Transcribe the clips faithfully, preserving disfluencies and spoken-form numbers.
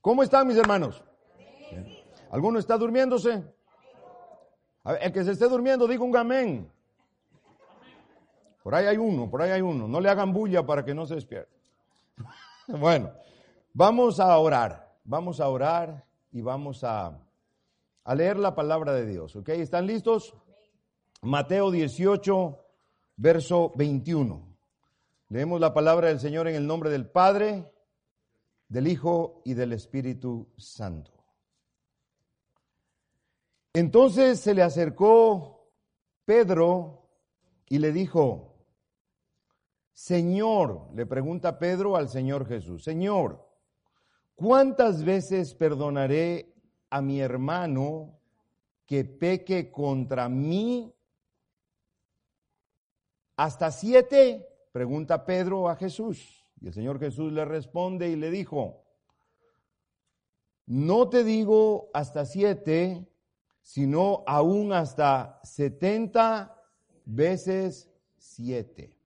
¿Cómo están, mis hermanos? Bien. ¿Alguno está durmiéndose? A ver, el que se esté durmiendo, diga un amén. Por ahí hay uno, por ahí hay uno. No le hagan bulla para que no se despierte. Bueno, vamos a orar. Vamos a orar y vamos a, a leer la palabra de Dios. ¿Ok? ¿Están listos? Mateo dieciocho, verso veintiuno. Leemos la palabra del Señor en el nombre del Padre, del Hijo y del Espíritu Santo. Entonces se le acercó Pedro y le dijo: Señor, le pregunta Pedro al Señor Jesús, Señor, ¿cuántas veces perdonaré a mi hermano que peque contra mí? ¿Hasta siete? Pregunta Pedro a Jesús. Y el Señor Jesús le responde y le dijo: no te digo hasta siete, sino aún hasta setenta veces siete.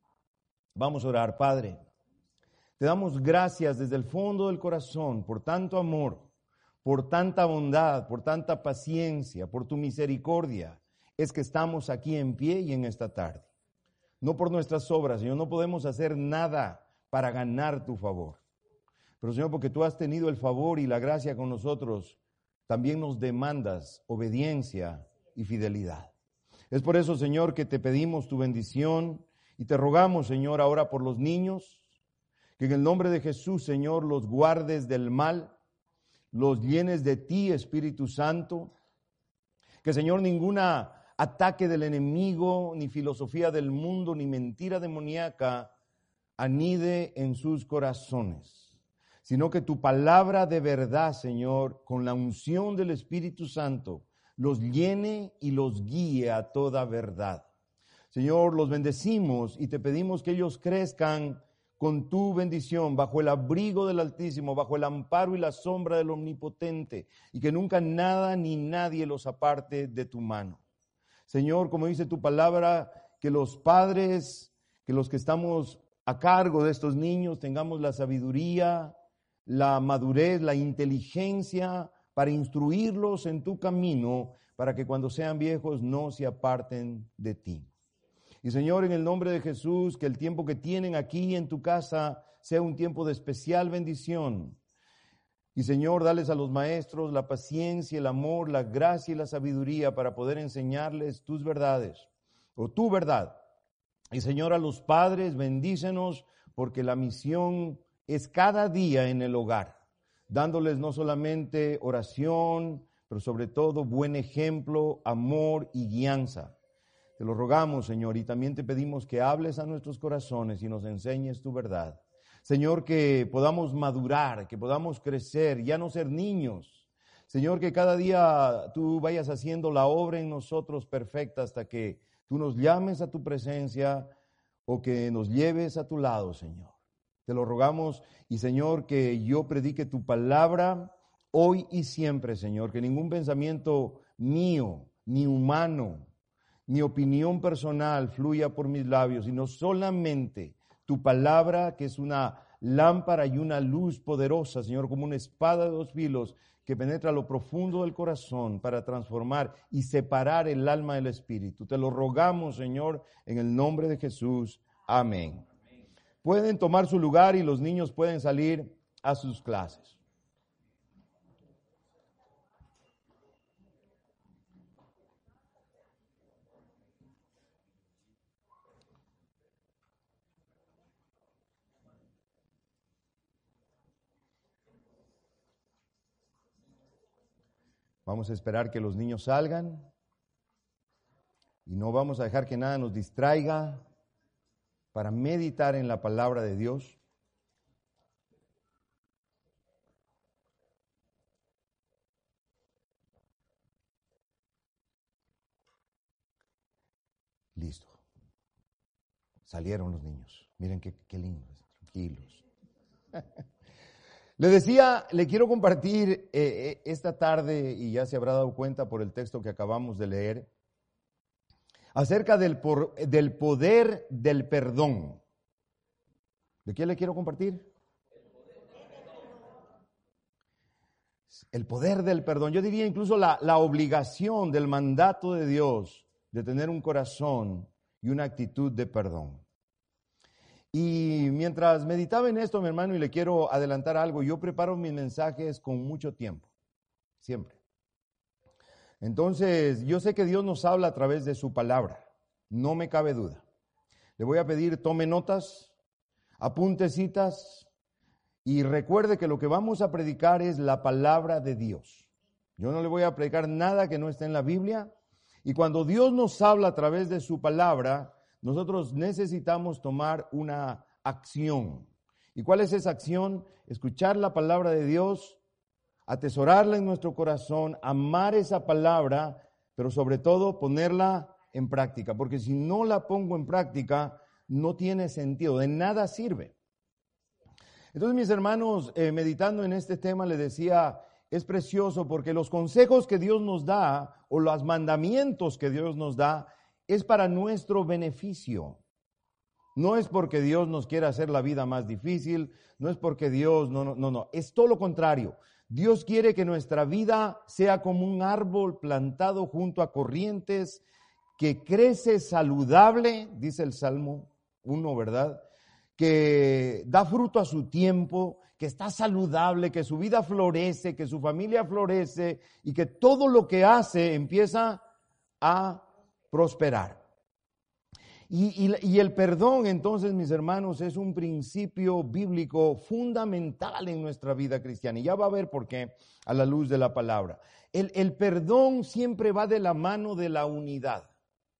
Vamos a orar. Padre, te damos gracias desde el fondo del corazón por tanto amor, por tanta bondad, por tanta paciencia, por tu misericordia. Es que estamos aquí en pie y en esta tarde. No por nuestras obras, Señor, no podemos hacer nada para ganar tu favor. Pero, Señor, porque tú has tenido el favor y la gracia con nosotros, también nos demandas obediencia y fidelidad. Es por eso, Señor, que te pedimos tu bendición y te rogamos, Señor, ahora por los niños, que en el nombre de Jesús, Señor, los guardes del mal, los llenes de ti, Espíritu Santo, que, Señor, ninguna ataque del enemigo, ni filosofía del mundo, ni mentira demoníaca anide en sus corazones, sino que tu palabra de verdad, Señor, con la unción del Espíritu Santo, los llene y los guíe a toda verdad. Señor, los bendecimos y te pedimos que ellos crezcan con tu bendición, bajo el abrigo del Altísimo, bajo el amparo y la sombra del Omnipotente, y que nunca nada ni nadie los aparte de tu mano. Señor, como dice tu palabra, que los padres, que los que estamos a cargo de estos niños, tengamos la sabiduría, la madurez, la inteligencia para instruirlos en tu camino, para que cuando sean viejos no se aparten de ti. Y Señor, en el nombre de Jesús, que el tiempo que tienen aquí en tu casa sea un tiempo de especial bendición. Y Señor, dales a los maestros la paciencia, el amor, la gracia y la sabiduría para poder enseñarles tus verdades, o tu verdad. Y Señor, a los padres, bendícenos, porque la misión es cada día en el hogar, dándoles no solamente oración, pero sobre todo buen ejemplo, amor y guianza. Te lo rogamos, Señor, y también te pedimos que hables a nuestros corazones y nos enseñes tu verdad. Señor, que podamos madurar, que podamos crecer, ya no ser niños. Señor, que cada día tú vayas haciendo la obra en nosotros perfecta hasta que tú nos llames a tu presencia o que nos lleves a tu lado, Señor. Te lo rogamos y, Señor, que yo predique tu palabra hoy y siempre, Señor, que ningún pensamiento mío, ni humano, ni opinión personal fluya por mis labios, sino solamente tu palabra, que es una lámpara y una luz poderosa, Señor, como una espada de dos filos que penetra lo profundo del corazón para transformar y separar el alma del espíritu. Te lo rogamos, Señor, en el nombre de Jesús. Amén. Pueden tomar su lugar y los niños pueden salir a sus clases. Vamos a esperar que los niños salgan y no vamos a dejar que nada nos distraiga para meditar en la palabra de Dios. Listo. Salieron los niños. Miren qué, qué lindos, tranquilos. Le decía, le quiero compartir eh, esta tarde, y ya se habrá dado cuenta por el texto que acabamos de leer, acerca del, por, del poder del perdón. ¿De qué le quiero compartir? el poder del perdón. Yo diría incluso la, la obligación del mandato de Dios de tener un corazón y una actitud de perdón. Y mientras meditaba en esto, mi hermano, y le quiero adelantar algo, yo preparo mis mensajes con mucho tiempo, siempre. Entonces, yo sé que Dios nos habla a través de su palabra, no me cabe duda. Le voy a pedir, tome notas, apunte citas y recuerde que lo que vamos a predicar es la palabra de Dios. Yo no le voy a predicar nada que no esté en la Biblia, y cuando Dios nos habla a través de su palabra, nosotros necesitamos tomar una acción. ¿Y cuál es esa acción? Escuchar la palabra de Dios, atesorarla en nuestro corazón, amar esa palabra, pero sobre todo ponerla en práctica. Porque si no la pongo en práctica, no tiene sentido, de nada sirve. Entonces, mis hermanos, eh, meditando en este tema, le decía, es precioso porque los consejos que Dios nos da, o los mandamientos que Dios nos da, es para nuestro beneficio. No es porque Dios nos quiera hacer la vida más difícil, no es porque Dios, no, no, no, no, es todo lo contrario. Dios quiere que nuestra vida sea como un árbol plantado junto a corrientes, que crece saludable, dice el Salmo uno, ¿verdad? Que da fruto a su tiempo, que está saludable, que su vida florece, que su familia florece y que todo lo que hace empieza a prosperar. Y, y, y el perdón, entonces, mis hermanos, es un principio bíblico fundamental en nuestra vida cristiana. Y ya va a ver por qué a la luz de la palabra. El, el perdón siempre va de la mano de la unidad.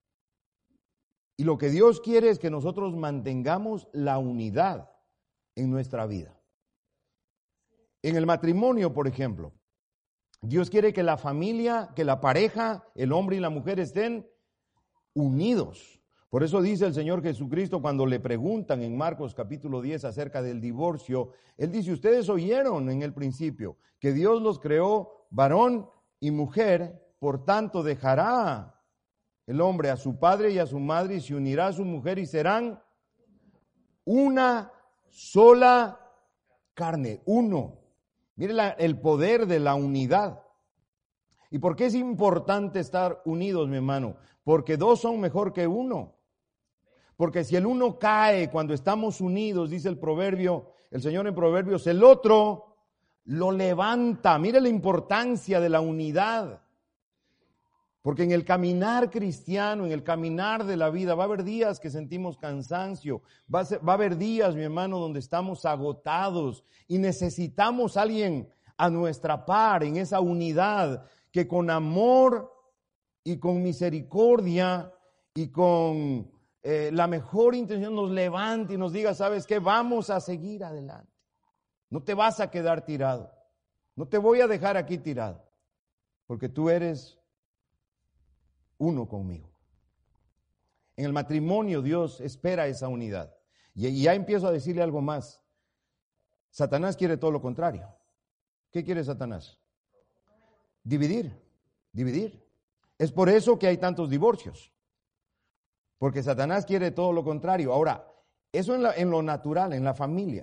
Y lo que Dios quiere es que nosotros mantengamos la unidad en nuestra vida. En el matrimonio, por ejemplo, Dios quiere que la familia, que la pareja, el hombre y la mujer estén unidos. Por eso dice el Señor Jesucristo cuando le preguntan en Marcos capítulo diez acerca del divorcio, Él dice, ustedes oyeron en el principio que Dios los creó varón y mujer, por tanto dejará el hombre a su padre y a su madre y se unirá a su mujer y serán una sola carne, uno. Mire la, el poder de la unidad. ¿Y por qué es importante estar unidos, mi hermano? Porque dos son mejor que uno. Porque si el uno cae cuando estamos unidos, dice el proverbio, el Señor en Proverbios, el otro lo levanta. Mire la importancia de la unidad. Porque en el caminar cristiano, en el caminar de la vida, va a haber días que sentimos cansancio, va a, ser, va a haber días, mi hermano, donde estamos agotados y necesitamos a alguien a nuestra par en esa unidad que con amor y con misericordia y con eh, la mejor intención nos levante y nos diga, ¿sabes qué? Vamos a seguir adelante. No te vas a quedar tirado. No te voy a dejar aquí tirado, porque tú eres uno conmigo. En el matrimonio Dios espera esa unidad. Y ya empiezo a decirle algo más. Satanás quiere todo lo contrario. ¿Qué quiere Satanás? Dividir, dividir. Es por eso que hay tantos divorcios. Porque Satanás quiere todo lo contrario. Ahora, eso en, la, en lo natural, en la familia.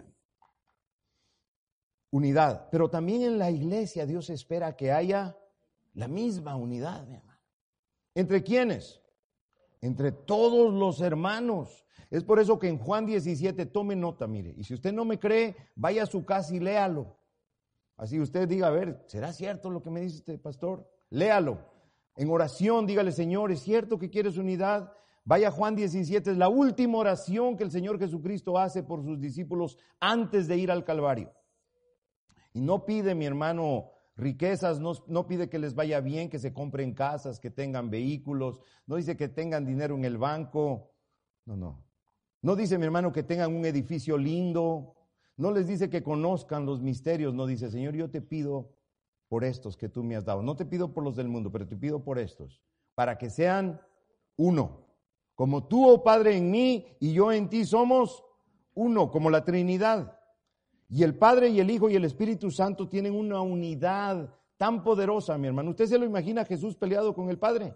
Unidad. Pero también en la iglesia Dios espera que haya la misma unidad, mi hermano. ¿Entre quiénes? Entre todos los hermanos. Es por eso que en Juan diecisiete, tome nota, mire. Y si usted no me cree, vaya a su casa y léalo. Así usted diga, a ver, ¿será cierto lo que me dice este pastor? Léalo. En oración, dígale, Señor, ¿es cierto que quieres unidad? Vaya a Juan diecisiete, es la última oración que el Señor Jesucristo hace por sus discípulos antes de ir al Calvario. Y no pide, mi hermano, riquezas, no, no pide que les vaya bien, que se compren casas, que tengan vehículos, no dice que tengan dinero en el banco, no, no. No dice, mi hermano, que tengan un edificio lindo, no les dice que conozcan los misterios, no dice, Señor, yo te pido por estos que tú me has dado, no te pido por los del mundo, pero te pido por estos, para que sean uno, como tú, oh Padre, en mí y yo en ti somos uno, como la Trinidad. Y el Padre y el Hijo y el Espíritu Santo tienen una unidad tan poderosa, mi hermano. ¿Usted se lo imagina a Jesús peleado con el Padre?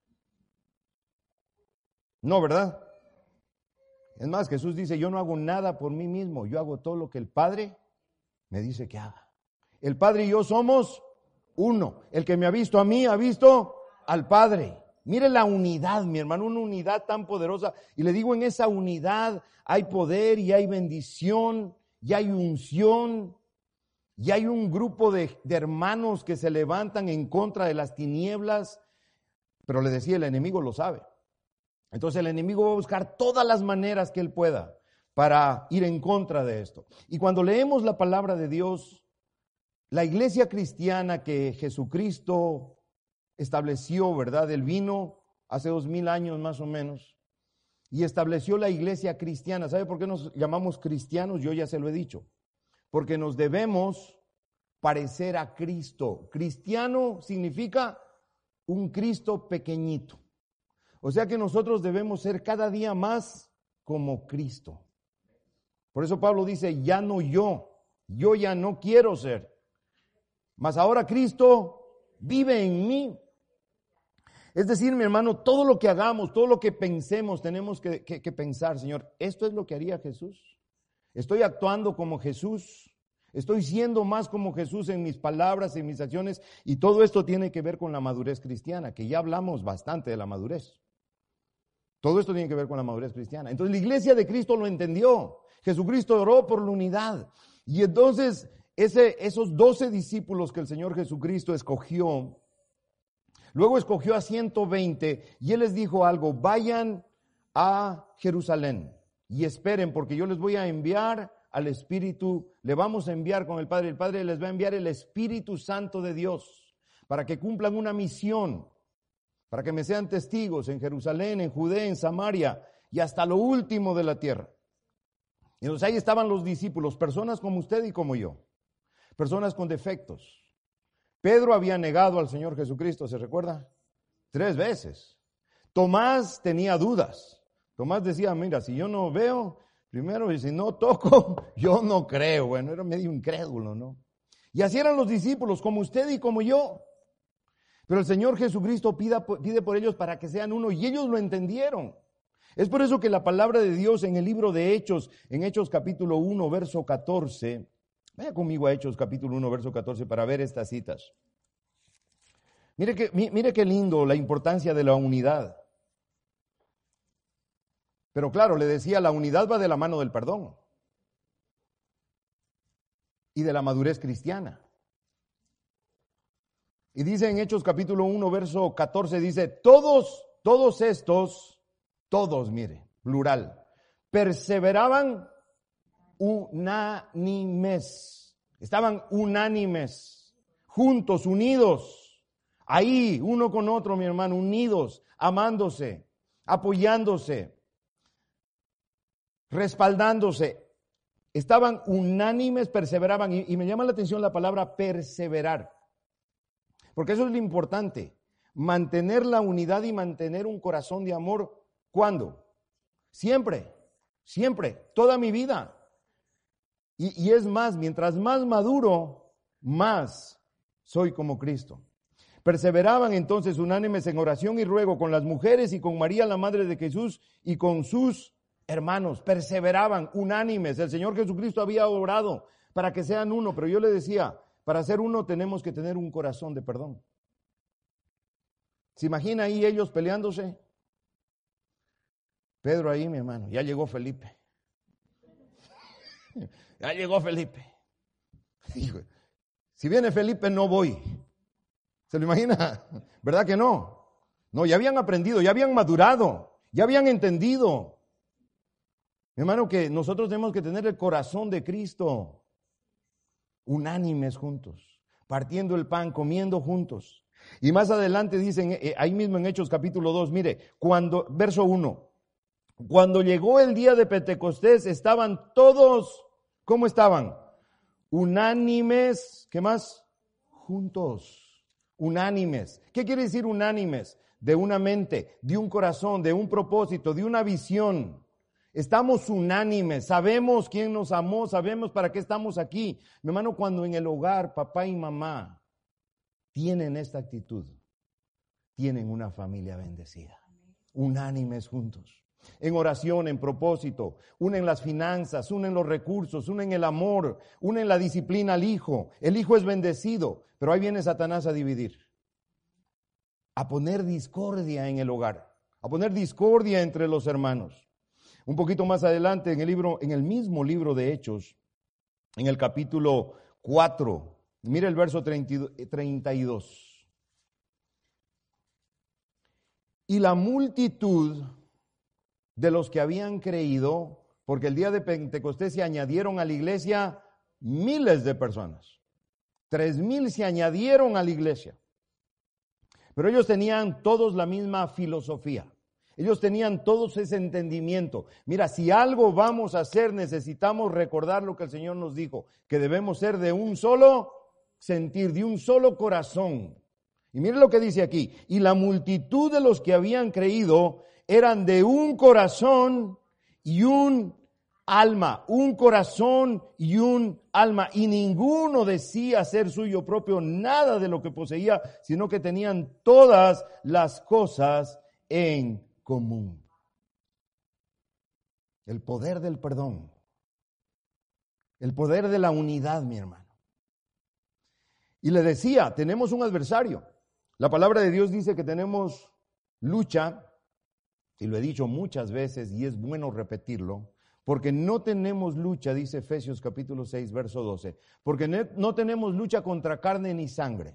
No, ¿verdad? Es más, Jesús dice, yo no hago nada por mí mismo, yo hago todo lo que el Padre me dice que haga. El Padre y yo somos Uno. El que me ha visto a mí, ha visto al Padre. Mire la unidad, mi hermano, una unidad tan poderosa. Y le digo, en esa unidad hay poder y hay bendición y hay unción. Y hay un grupo de, de hermanos que se levantan en contra de las tinieblas. Pero le decía, el enemigo lo sabe. Entonces el enemigo va a buscar todas las maneras que él pueda para ir en contra de esto. Y cuando leemos la palabra de Dios, la iglesia cristiana que Jesucristo estableció, ¿verdad? Él vino hace dos mil años más o menos y estableció la iglesia cristiana. ¿Sabe por qué nos llamamos cristianos? Yo ya se lo he dicho. Porque nos debemos parecer a Cristo. Cristiano significa un Cristo pequeñito. O sea que nosotros debemos ser cada día más como Cristo. Por eso Pablo dice, ya no yo, yo ya no quiero ser. Mas ahora Cristo vive en mí. Es decir, mi hermano, todo lo que hagamos, todo lo que pensemos, tenemos que, que, que pensar, Señor, ¿esto es lo que haría Jesús? ¿Estoy actuando como Jesús? ¿Estoy siendo más como Jesús en mis palabras, en mis acciones? Y todo esto tiene que ver con la madurez cristiana, que ya hablamos bastante de la madurez. Todo esto tiene que ver con la madurez cristiana. Entonces la iglesia de Cristo lo entendió. Jesucristo oró por la unidad. Y entonces ese, esos doce discípulos que el Señor Jesucristo escogió, luego escogió a ciento veinte y Él les dijo algo, vayan a Jerusalén y esperen porque yo les voy a enviar al Espíritu, le vamos a enviar con el Padre, el Padre les va a enviar el Espíritu Santo de Dios para que cumplan una misión, para que me sean testigos en Jerusalén, en Judea, en Samaria y hasta lo último de la tierra. Y entonces ahí estaban los discípulos, personas como usted y como yo, personas con defectos. Pedro había negado al Señor Jesucristo, ¿se recuerda? Tres veces. Tomás tenía dudas. Tomás decía, mira, si yo no veo, primero, y si no toco, yo no creo. Bueno, era medio incrédulo, ¿no? Y así eran los discípulos, como usted y como yo. Pero el Señor Jesucristo pida, pide por ellos para que sean uno, y ellos lo entendieron. Es por eso que la palabra de Dios en el libro de Hechos, en Hechos capítulo uno, verso catorce, vaya conmigo a Hechos capítulo uno, verso catorce, para ver estas citas. Mire que, mire qué lindo la importancia de la unidad. Pero claro, le decía, la unidad va de la mano del perdón y de la madurez cristiana. Y dice en Hechos capítulo uno, verso catorce, dice, todos, todos estos, todos, mire, plural, perseveraban unánimes, estaban unánimes, juntos, unidos, ahí, uno con otro, mi hermano, unidos, amándose, apoyándose, respaldándose, estaban unánimes, perseveraban, y, y me llama la atención la palabra perseverar, porque eso es lo importante, mantener la unidad y mantener un corazón de amor, ¿cuándo? Siempre, siempre, toda mi vida, y, y es más, mientras más maduro, más soy como Cristo. Perseveraban entonces unánimes en oración y ruego con las mujeres y con María, la madre de Jesús, y con sus hermanos, perseveraban unánimes. El Señor Jesucristo había orado para que sean uno, pero yo le decía, para ser uno tenemos que tener un corazón de perdón. ¿Se imagina ahí ellos peleándose? Pedro ahí, mi hermano, ya llegó Felipe. Ya llegó Felipe. Si viene Felipe no voy. ¿Se lo imagina? ¿Verdad que no? No, ya habían aprendido, ya habían madurado, ya habían entendido. Mi hermano, que nosotros tenemos que tener el corazón de Cristo, unánimes juntos, partiendo el pan, comiendo juntos. Y más adelante dicen, ahí mismo en Hechos capítulo dos, mire, cuando, verso uno, cuando llegó el día de Pentecostés, estaban todos, ¿cómo estaban? Unánimes, ¿qué más? Juntos, unánimes. ¿Qué quiere decir unánimes? De una mente, de un corazón, de un propósito, de una visión. Estamos unánimes, sabemos quién nos amó, sabemos para qué estamos aquí. Mi hermano, cuando en el hogar papá y mamá tienen esta actitud, tienen una familia bendecida, unánimes juntos. En oración, en propósito, una en las finanzas, una en los recursos, una en el amor, una en la disciplina al hijo. El hijo es bendecido, pero ahí viene Satanás a dividir, a poner discordia en el hogar, a poner discordia entre los hermanos. Un poquito más adelante, en el libro, en el mismo libro de Hechos, en el capítulo cuatro, mire el verso treinta y dos. Y la multitud de los que habían creído, porque el día de Pentecostés se añadieron a la iglesia miles de personas. Tres mil se añadieron a la iglesia. Pero ellos tenían todos la misma filosofía. Ellos tenían todos ese entendimiento. Mira, si algo vamos a hacer, necesitamos recordar lo que el Señor nos dijo, que debemos ser de un solo sentir, de un solo corazón. Y mire lo que dice aquí. Y la multitud de los que habían creído eran de un corazón y un alma, un corazón y un alma, y ninguno decía ser suyo propio nada de lo que poseía, sino que tenían todas las cosas en común. El poder del perdón, el poder de la unidad, mi hermano. Y le decía, tenemos un adversario. La palabra de Dios dice que tenemos lucha, y lo he dicho muchas veces y es bueno repetirlo, porque no tenemos lucha, dice Efesios capítulo seis, verso doce, porque no tenemos lucha contra carne ni sangre,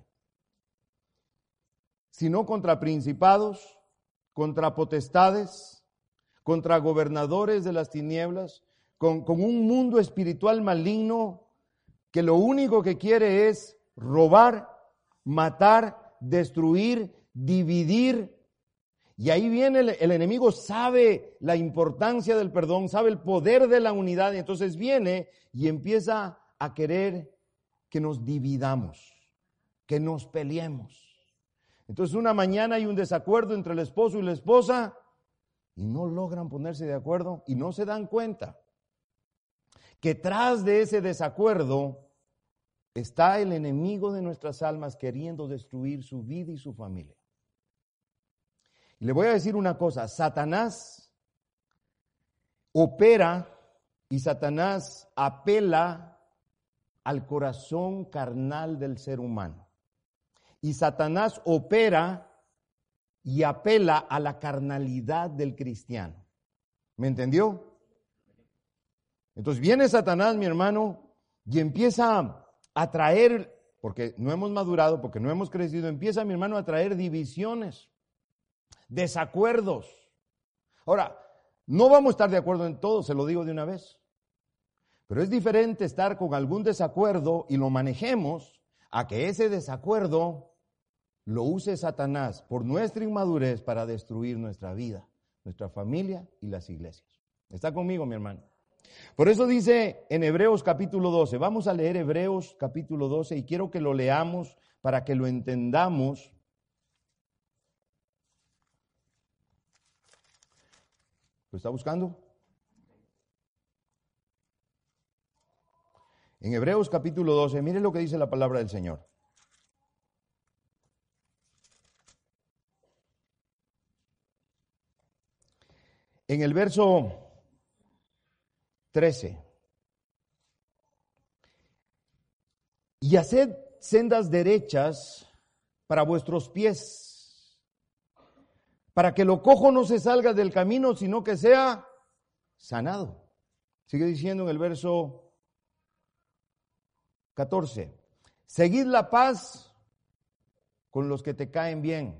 sino contra principados, contra potestades, contra gobernadores de las tinieblas, con, con un mundo espiritual maligno que lo único que quiere es robar, matar, destruir, dividir. Y ahí viene el, el enemigo, sabe la importancia del perdón, sabe el poder de la unidad, y entonces viene y empieza a querer que nos dividamos, que nos peleemos. Entonces una mañana hay un desacuerdo entre el esposo y la esposa y no logran ponerse de acuerdo y no se dan cuenta que tras de ese desacuerdo está el enemigo de nuestras almas queriendo destruir su vida y su familia. Y le voy a decir una cosa, Satanás opera y Satanás apela al corazón carnal del ser humano. Y Satanás opera y apela a la carnalidad del cristiano. ¿Me entendió? Entonces viene Satanás, mi hermano, y empieza a traer, porque no hemos madurado, porque no hemos crecido, empieza, mi hermano, a traer divisiones, desacuerdos. Ahora, no vamos a estar de acuerdo en todo, se lo digo de una vez. Pero es diferente estar con algún desacuerdo y lo manejemos a que ese desacuerdo lo use Satanás por nuestra inmadurez para destruir nuestra vida, nuestra familia y las iglesias. ¿Está conmigo, mi hermano? Por eso dice en Hebreos capítulo doce, vamos a leer Hebreos capítulo doce y quiero que lo leamos para que lo entendamos. ¿Lo está buscando? En Hebreos capítulo doce, miren lo que dice la palabra del Señor. En el verso trece. Y haced sendas derechas para vuestros pies, para que lo cojo no se salga del camino, sino que sea sanado. Sigue diciendo en el verso catorce. Seguid la paz con los que te caen bien.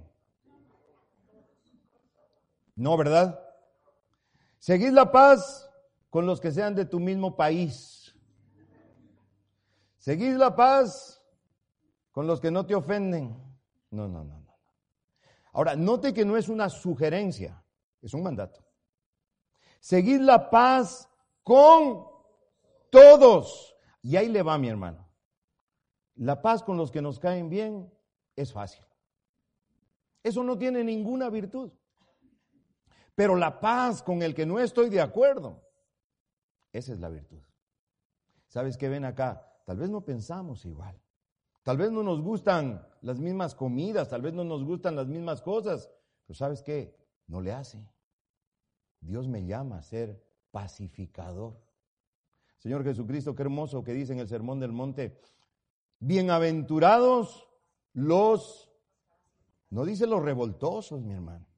No, ¿verdad? Seguid la paz con los que sean de tu mismo país. Seguid la paz con los que no te ofenden. No, no, no, no. Ahora, note que no es una sugerencia, es un mandato. Seguid la paz con todos. Y ahí le va, mi hermano. La paz con los que nos caen bien es fácil. Eso no tiene ninguna virtud. Pero la paz con el que no estoy de acuerdo, esa es la virtud. ¿Sabes qué ven acá? Tal vez no pensamos igual. Tal vez no nos gustan las mismas comidas, tal vez no nos gustan las mismas cosas. Pero ¿sabes qué? No le hace. Dios me llama a ser pacificador. Señor Jesucristo, qué hermoso que dice en el Sermón del Monte, bienaventurados los, no dice los revoltosos, mi hermano.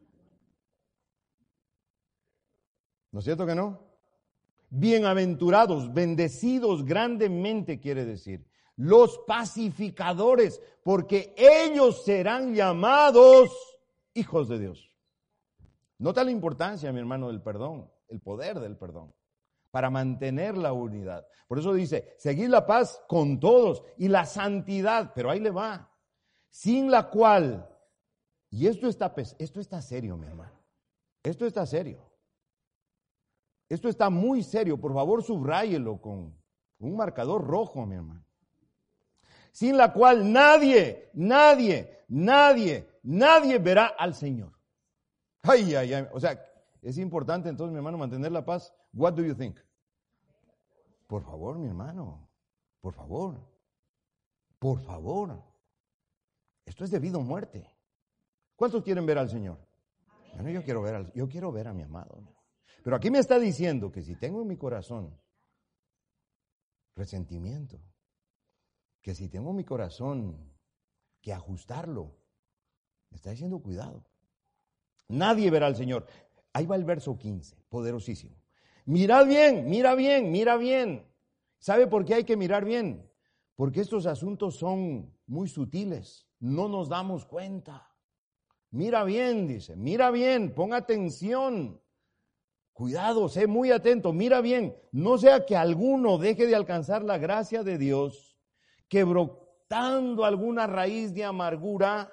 ¿No es cierto que no? Bienaventurados, bendecidos grandemente quiere decir, los pacificadores, porque ellos serán llamados hijos de Dios. Nota la importancia, mi hermano, del perdón, el poder del perdón, para mantener la unidad. Por eso dice, seguid la paz con todos y la santidad, pero ahí le va, sin la cual, y esto está, esto está serio, mi hermano, esto está serio. Esto está muy serio, por favor subráyelo con un marcador rojo, mi hermano. Sin la cual nadie, nadie, nadie, nadie verá al Señor. Ay, ay, ay. O sea, es importante entonces, mi hermano, mantener la paz. What do you think? Por favor, mi hermano, por favor, por favor. Esto es debido a muerte. ¿Cuántos quieren ver al Señor? Bueno, yo quiero ver al, yo quiero ver a mi amado, mi hermano. Pero aquí me está diciendo que si tengo en mi corazón resentimiento, que si tengo en mi corazón que ajustarlo, me está diciendo cuidado. Nadie verá al Señor. Ahí va el verso quince, poderosísimo. Mirad bien, mira bien, mira bien. ¿Sabe por qué hay que mirar bien? Porque estos asuntos son muy sutiles, no nos damos cuenta. Mira bien, dice, mira bien, pon atención. Cuidado, sé muy atento, mira bien, no sea que alguno deje de alcanzar la gracia de Dios, que brotando alguna raíz de amargura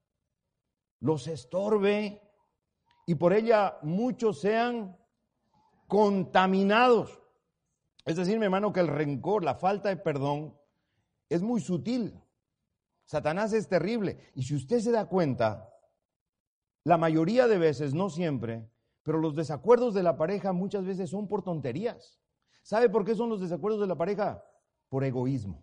los estorbe y por ella muchos sean contaminados. Es decir, mi hermano, que el rencor, la falta de perdón es muy sutil. Satanás es terrible y si usted se da cuenta, la mayoría de veces, no siempre, pero los desacuerdos de la pareja muchas veces son por tonterías. ¿Sabe por qué son los desacuerdos de la pareja? Por egoísmo,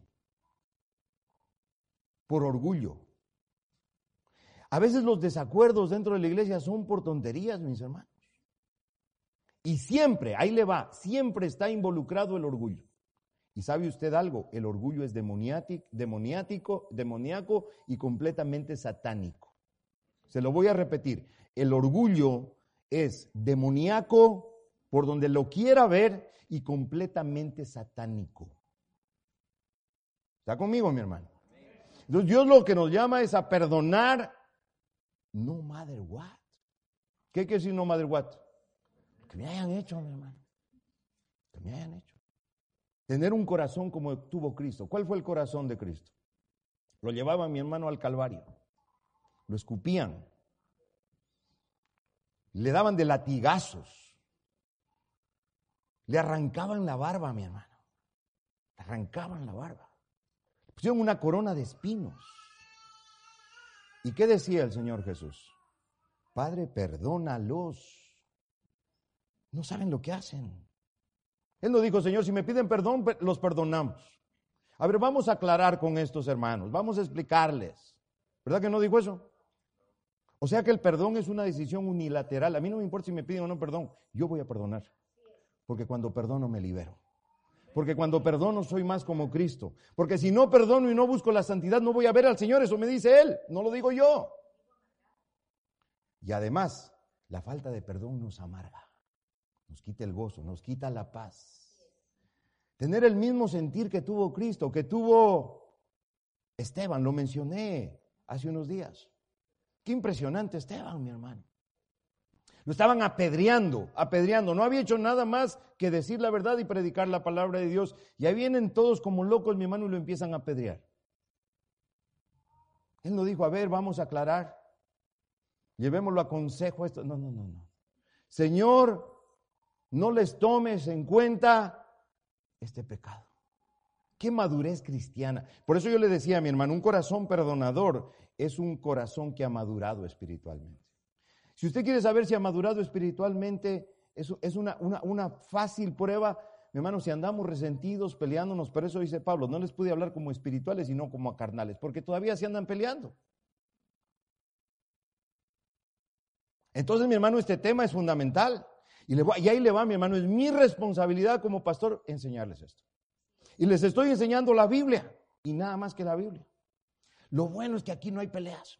por orgullo. A veces los desacuerdos dentro de la iglesia son por tonterías, mis hermanos. Y siempre, ahí le va, siempre está involucrado el orgullo. ¿Y sabe usted algo? El orgullo es demoniático, demoniático, demoníaco y completamente satánico. Se lo voy a repetir. El orgullo es demoníaco por donde lo quiera ver y completamente satánico. ¿Está conmigo, mi hermano? Entonces Dios lo que nos llama es a perdonar no matter what. ¿Qué quiere decir no matter what? Que me hayan hecho, mi hermano. Que me hayan hecho. Tener un corazón como tuvo Cristo. ¿Cuál fue el corazón de Cristo? Lo llevaba mi hermano al Calvario. Lo escupían. Le daban de latigazos. Le arrancaban la barba, mi hermano. Le arrancaban la barba. Le pusieron una corona de espinos. ¿Y qué decía el Señor Jesús? Padre, perdónalos. No saben lo que hacen. Él no dijo, Señor, si me piden perdón, los perdonamos. A ver, vamos a aclarar con estos hermanos. Vamos a explicarles. ¿Verdad que no dijo eso? O sea que el perdón es una decisión unilateral. A mí no me importa si me piden o no perdón. Yo voy a perdonar. Porque cuando perdono me libero. Porque cuando perdono soy más como Cristo. Porque si no perdono y no busco la santidad, no voy a ver al Señor. Eso me dice Él, no lo digo yo. Y además, la falta de perdón nos amarga. Nos quita el gozo, nos quita la paz. Tener el mismo sentir que tuvo Cristo, que tuvo Esteban, lo mencioné hace unos días. Qué impresionante Esteban, mi hermano. Lo estaban apedreando, apedreando. No había hecho nada más que decir la verdad y predicar la palabra de Dios. Y ahí vienen todos como locos, mi hermano, y lo empiezan a apedrear. Él no dijo, a ver, vamos a aclarar. Llevémoslo a consejo esto. No, no, no, no. Señor, no les tomes en cuenta este pecado. Qué madurez cristiana. Por eso yo le decía a mi hermano, un corazón perdonador es un corazón que ha madurado espiritualmente. Si usted quiere saber si ha madurado espiritualmente, es, es una, una, una fácil prueba. Mi hermano, si andamos resentidos, peleándonos, por eso dice Pablo, no les pude hablar como espirituales, sino como a carnales, porque todavía se andan peleando. Entonces, mi hermano, este tema es fundamental. Y, le voy, y ahí le va, mi hermano, es mi responsabilidad como pastor enseñarles esto. Y les estoy enseñando la Biblia y nada más que la Biblia. Lo bueno es que aquí no hay peleas.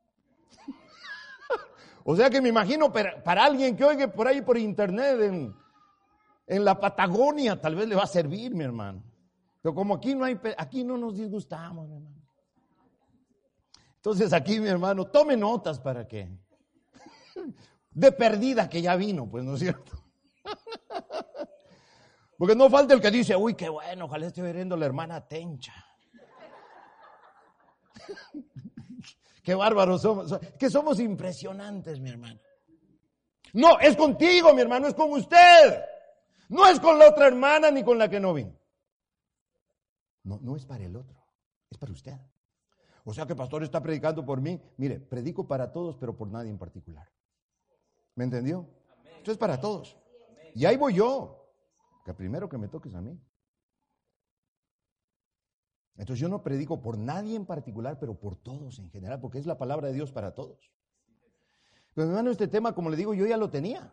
O sea que me imagino para, para alguien que oiga por ahí por internet en, en la Patagonia, tal vez le va a servir, mi hermano. Pero como aquí no hay, aquí no nos disgustamos, mi hermano. Entonces aquí, mi hermano, tome notas para que, de perdida que ya vino, pues, ¿no es cierto? Porque no falta el que dice, uy, qué bueno, ojalá esté oyendo la hermana Tencha. Qué bárbaros somos, que somos impresionantes, mi hermano. No, es contigo, mi hermano, es con usted. No es con la otra hermana ni con la que no vino. No, no es para el otro, es para usted. O sea que el pastor está predicando por mí. Mire, predico para todos, pero por nadie en particular. ¿Me entendió? Esto es para todos. Y ahí voy yo, que primero que me toques a mí. Entonces yo no predico por nadie en particular, pero por todos en general, porque es la palabra de Dios para todos. Pero mi hermano, este tema, como le digo, yo ya lo tenía.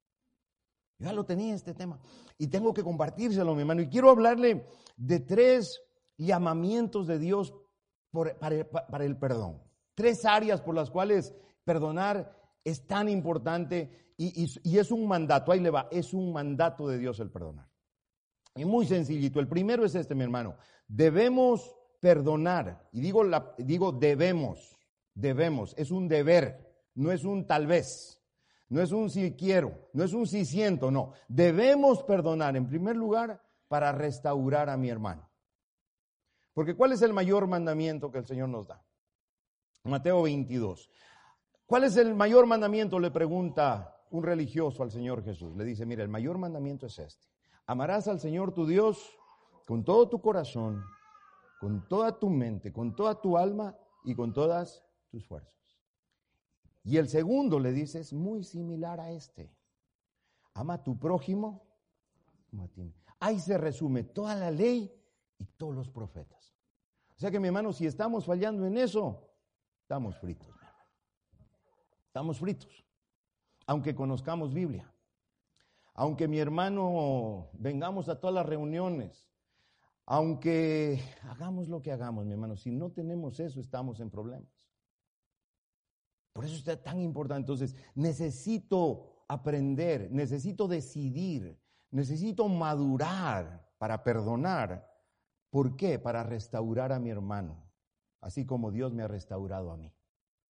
Yo ya lo tenía este tema. Y tengo que compartírselo, mi hermano. Y quiero hablarle de tres llamamientos de Dios por, para, el, para el perdón. Tres áreas por las cuales perdonar es tan importante y, y, y es un mandato. Ahí le va, es un mandato de Dios el perdonar. Y muy sencillito. El primero es este, mi hermano. Debemos perdonar. Y digo, la, digo debemos, debemos. Es un deber, no es un tal vez. No es un si quiero, no es un si siento, no. Debemos perdonar, en primer lugar, para restaurar a mi hermano. Porque ¿cuál es el mayor mandamiento que el Señor nos da? Mateo veintidós. ¿Cuál es el mayor mandamiento? Le pregunta un religioso al Señor Jesús. Le dice, mira, el mayor mandamiento es este. Amarás al Señor tu Dios con todo tu corazón, con toda tu mente, con toda tu alma y con todas tus fuerzas. Y el segundo, le dice, es muy similar a este. Ama a tu prójimo como a ti. Ahí se resume toda la ley y todos los profetas. O sea que, mi hermano, si estamos fallando en eso, estamos fritos, mi hermano. Estamos fritos. Aunque conozcamos Biblia. Aunque, mi hermano, vengamos a todas las reuniones. Aunque hagamos lo que hagamos, mi hermano, si no tenemos eso, estamos en problemas. Por eso es tan importante. Entonces, necesito aprender, necesito decidir, necesito madurar para perdonar. ¿Por qué? Para restaurar a mi hermano, así como Dios me ha restaurado a mí.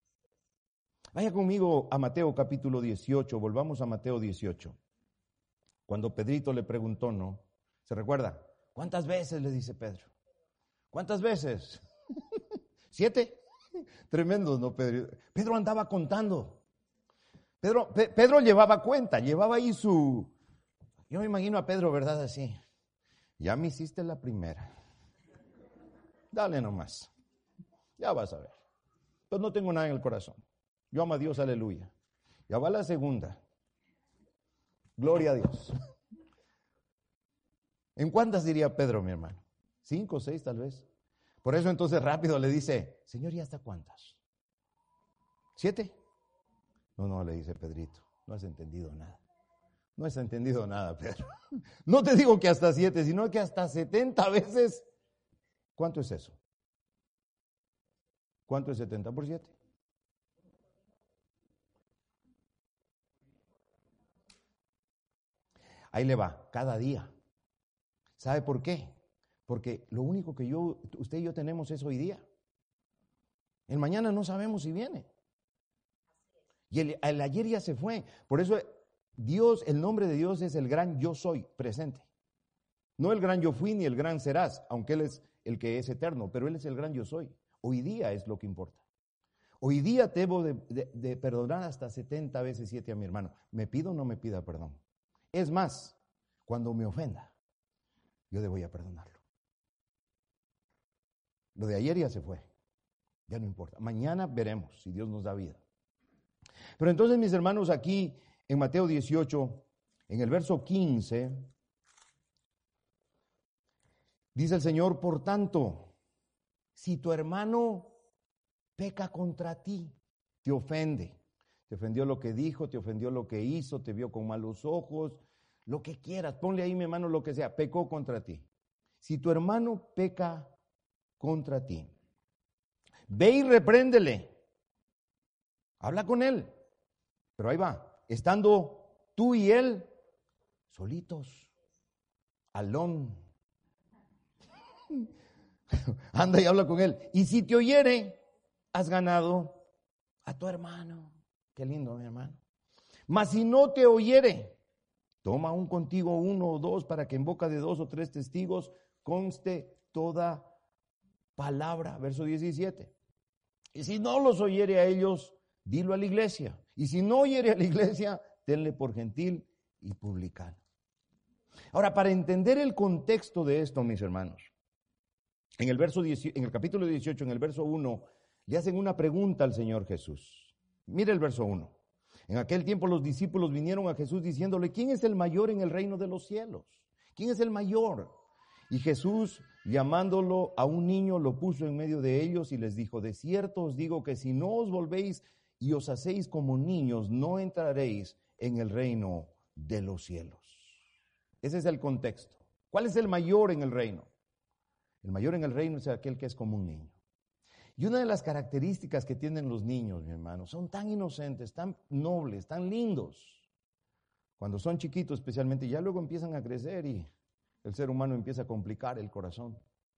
Vaya conmigo a Mateo capítulo dieciocho, volvamos a Mateo dieciocho. Cuando Pedrito le preguntó, ¿no? ¿Se recuerda? ¿Cuántas veces le dice Pedro? ¿Cuántas veces? ¿Siete? Tremendo, ¿no, Pedro? Pedro andaba contando. Pedro, Pe- Pedro llevaba cuenta, llevaba ahí su... Yo me imagino a Pedro, ¿verdad? Así. Ya me hiciste la primera. Dale nomás. Ya vas a ver. Pues no tengo nada en el corazón. Yo amo a Dios, aleluya. Ya va la segunda. Gloria a Dios. ¿En cuántas diría Pedro, mi hermano? ¿Cinco, seis tal vez? Por eso entonces rápido le dice, Señor, ¿y hasta cuántas? ¿Siete? No, no, le dice Pedrito, no has entendido nada. No has entendido nada, Pedro. No te digo que hasta siete, sino que hasta setenta veces. ¿Cuánto es eso? ¿Cuánto es setenta por siete? Ahí le va, cada día. ¿Sabe por qué? Porque lo único que yo, usted y yo tenemos es hoy día. El mañana no sabemos si viene. Y el, el ayer ya se fue. Por eso Dios, el nombre de Dios es el gran yo soy presente. No el gran yo fui ni el gran serás, aunque Él es el que es eterno, pero Él es el gran yo soy. Hoy día es lo que importa. Hoy día debo de, de, de perdonar hasta setenta veces siete a mi hermano. ¿Me pido o no me pida perdón? Es más, cuando me ofenda, yo debo ya perdonarlo. Lo de ayer ya se fue, ya no importa. Mañana veremos si Dios nos da vida. Pero entonces, mis hermanos, aquí en Mateo dieciocho, en el verso quince, dice el Señor, por tanto, si tu hermano peca contra ti, te ofende. Te ofendió lo que dijo, te ofendió lo que hizo, te vio con malos ojos, lo que quieras, ponle ahí, mi hermano, lo que sea, pecó contra ti. Si tu hermano peca contra ti, ve y repréndele. Habla con él. Pero ahí va, estando tú y él solitos, alón. Anda y habla con él. Y si te oyere, has ganado a tu hermano. Qué lindo, mi hermano. Mas si no te oyere, toma aún contigo uno o dos para que en boca de dos o tres testigos conste toda palabra. Verso diecisiete. Y si no los oyere a ellos, dilo a la iglesia. Y si no oyere a la iglesia, tenle por gentil y publicano. Ahora, para entender el contexto de esto, mis hermanos, en el verso dieciocho, en el capítulo dieciocho, en el verso uno, le hacen una pregunta al Señor Jesús. Mire el verso uno. En aquel tiempo los discípulos vinieron a Jesús diciéndole, ¿quién es el mayor en el reino de los cielos? ¿Quién es el mayor? Y Jesús, llamándolo a un niño, lo puso en medio de ellos y les dijo, de cierto os digo que si no os volvéis y os hacéis como niños, no entraréis en el reino de los cielos. Ese es el contexto. ¿Cuál es el mayor en el reino? El mayor en el reino es aquel que es como un niño. Y una de las características que tienen los niños, mi hermano, son tan inocentes, tan nobles, tan lindos. Cuando son chiquitos especialmente, ya luego empiezan a crecer y el ser humano empieza a complicar el corazón.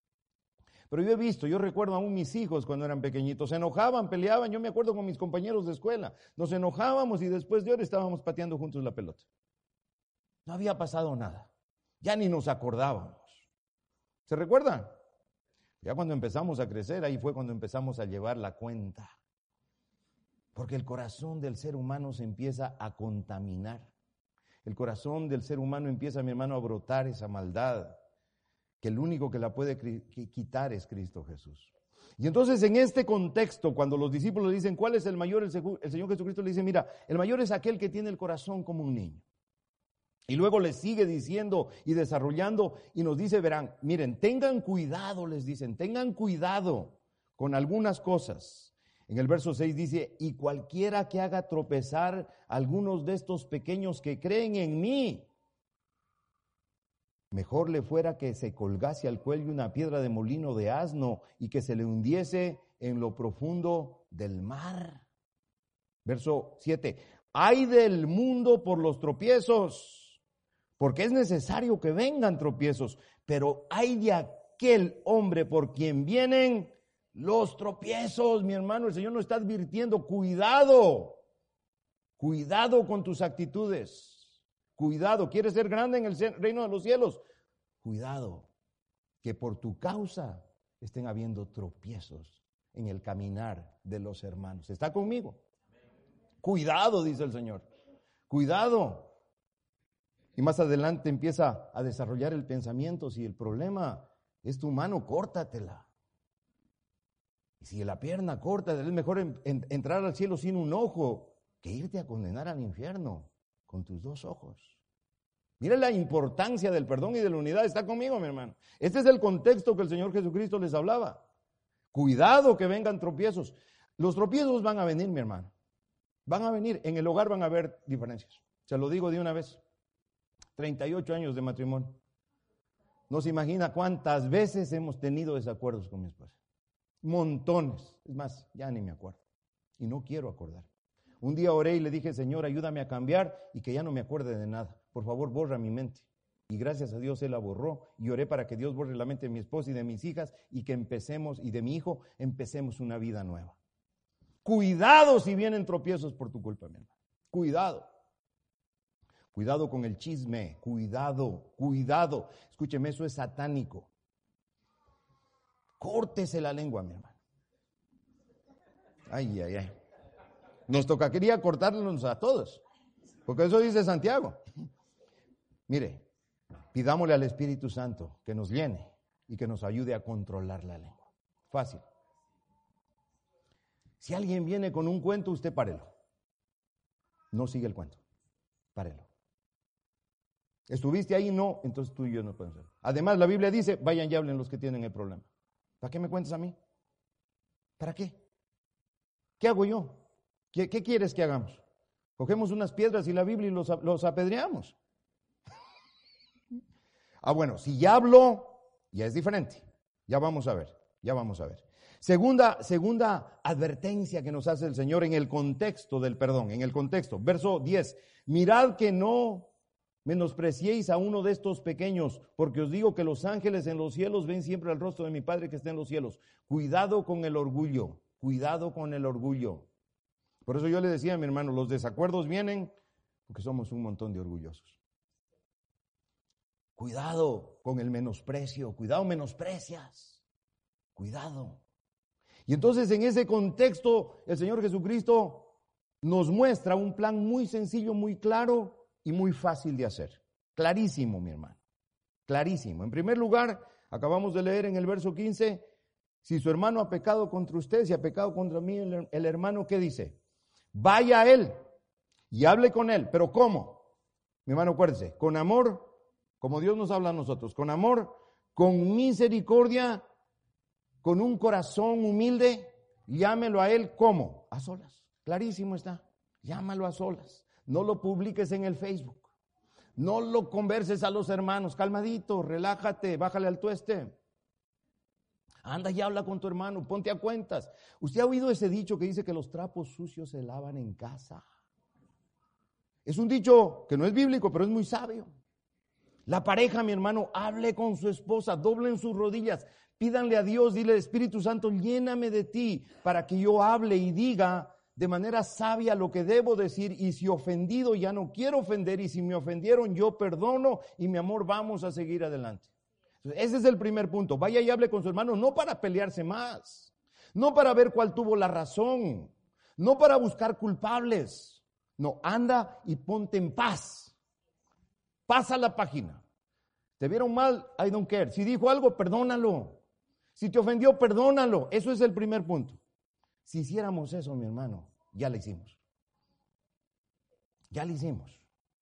Pero yo he visto, yo recuerdo aún mis hijos cuando eran pequeñitos, se enojaban, peleaban, yo me acuerdo con mis compañeros de escuela, nos enojábamos y después de hora estábamos pateando juntos la pelota. No había pasado nada, ya ni nos acordábamos. ¿Se recuerdan? Ya cuando empezamos a crecer, ahí fue cuando empezamos a llevar la cuenta. Porque el corazón del ser humano se empieza a contaminar. El corazón del ser humano empieza, mi hermano, a brotar esa maldad, que el único que la puede quitar es Cristo Jesús. Y entonces en este contexto, cuando los discípulos dicen, ¿cuál es el mayor? El Señor Jesucristo le dice, mira, el mayor es aquel que tiene el corazón como un niño. Y luego les sigue diciendo y desarrollando y nos dice, verán, miren, tengan cuidado, les dicen, tengan cuidado con algunas cosas. En el verso seis dice, y cualquiera que haga tropezar a algunos de estos pequeños que creen en mí, mejor le fuera que se colgase al cuello una piedra de molino de asno y que se le hundiese en lo profundo del mar. Verso siete, ay del mundo por los tropiezos, porque es necesario que vengan tropiezos, pero hay de aquel hombre por quien vienen los tropiezos, mi hermano. El Señor nos está advirtiendo, cuidado, cuidado con tus actitudes, cuidado, ¿quieres ser grande en el reino de los cielos? Cuidado, que por tu causa estén habiendo tropiezos en el caminar de los hermanos. ¿Está conmigo? Cuidado, dice el Señor, cuidado. Y más adelante empieza a desarrollar el pensamiento, si el problema es tu mano, córtatela. Y si la pierna corta, es mejor en, en, entrar al cielo sin un ojo que irte a condenar al infierno con tus dos ojos. Mira la importancia del perdón y de la unidad. ¿Está conmigo, mi hermano? Este es el contexto que el Señor Jesucristo les hablaba. Cuidado que vengan tropiezos. Los tropiezos van a venir, mi hermano. Van a venir. En el hogar van a haber diferencias. Se lo digo de una vez. treinta y ocho años de matrimonio. No se imagina cuántas veces hemos tenido desacuerdos con mi esposa. Montones. Es más, ya ni me acuerdo. Y no quiero acordar. Un día oré y le dije, Señor, ayúdame a cambiar y que ya no me acuerde de nada. Por favor, borra mi mente. Y gracias a Dios Él la borró. Y oré para que Dios borre la mente de mi esposa y de mis hijas y que empecemos, y de mi hijo, empecemos una vida nueva. Cuidado si vienen tropiezos por tu culpa, mi hermano. Cuidado. Cuidado con el chisme, cuidado, cuidado. Escúcheme, eso es satánico. Córtese la lengua, mi hermano. Ay, ay, ay. Nos tocaría cortarnos a todos, porque eso dice Santiago. Mire, pidámosle al Espíritu Santo que nos llene y que nos ayude a controlar la lengua. Fácil. Si alguien viene con un cuento, usted párelo. No sigue el cuento. Párelo. ¿Estuviste ahí? No, entonces tú y yo no podemos hacer. Además, la Biblia dice, vayan y hablen los que tienen el problema. ¿Para qué me cuentas a mí? ¿Para qué? ¿Qué hago yo? ¿Qué, qué quieres que hagamos? Cogemos unas piedras y la Biblia y los, los apedreamos. Ah, bueno, si ya habló, ya es diferente. Ya vamos a ver, ya vamos a ver. Segunda, segunda advertencia que nos hace el Señor en el contexto del perdón, en el contexto. Verso diez, mirad que no menospreciéis a uno de estos pequeños, porque os digo que los ángeles en los cielos ven siempre el rostro de mi Padre que está en los cielos. Cuidado con el orgullo, cuidado con el orgullo. Por eso yo le decía a mi hermano, los desacuerdos vienen porque somos un montón de orgullosos. Cuidado con el menosprecio, cuidado, menosprecias, cuidado. Y entonces en ese contexto el Señor Jesucristo nos muestra un plan muy sencillo, muy claro y muy fácil de hacer. Clarísimo, mi hermano, clarísimo. En primer lugar, acabamos de leer en el verso quince, si su hermano ha pecado contra usted, si ha pecado contra mí, el, el hermano, ¿qué dice? Vaya a él y hable con él. ¿Pero cómo? Mi hermano, acuérdese, con amor, como Dios nos habla a nosotros, con amor, con misericordia, con un corazón humilde, llámelo a él, ¿cómo? A solas. Clarísimo está. Llámalo a solas. No lo publiques en el Facebook. No lo converses a los hermanos. Calmadito, relájate, bájale al tueste. Anda y habla con tu hermano, ponte a cuentas. ¿Usted ha oído ese dicho que dice que los trapos sucios se lavan en casa? Es un dicho que no es bíblico, pero es muy sabio. La pareja, mi hermano, hable con su esposa, doblen sus rodillas, pídanle a Dios, dile, Espíritu Santo, lléname de ti para que yo hable y diga de manera sabia lo que debo decir, y si ofendido ya no quiero ofender, y si me ofendieron yo perdono y mi amor, vamos a seguir adelante. Ese es el primer punto. Vaya y hable con su hermano, no para pelearse más, no para ver cuál tuvo la razón, no para buscar culpables. No, anda y ponte en paz. Pasa la página. Te vieron mal, I don't care. Si dijo algo, perdónalo. Si te ofendió, perdónalo. Eso es el primer punto. Si hiciéramos eso, mi hermano, ya lo hicimos. Ya lo hicimos.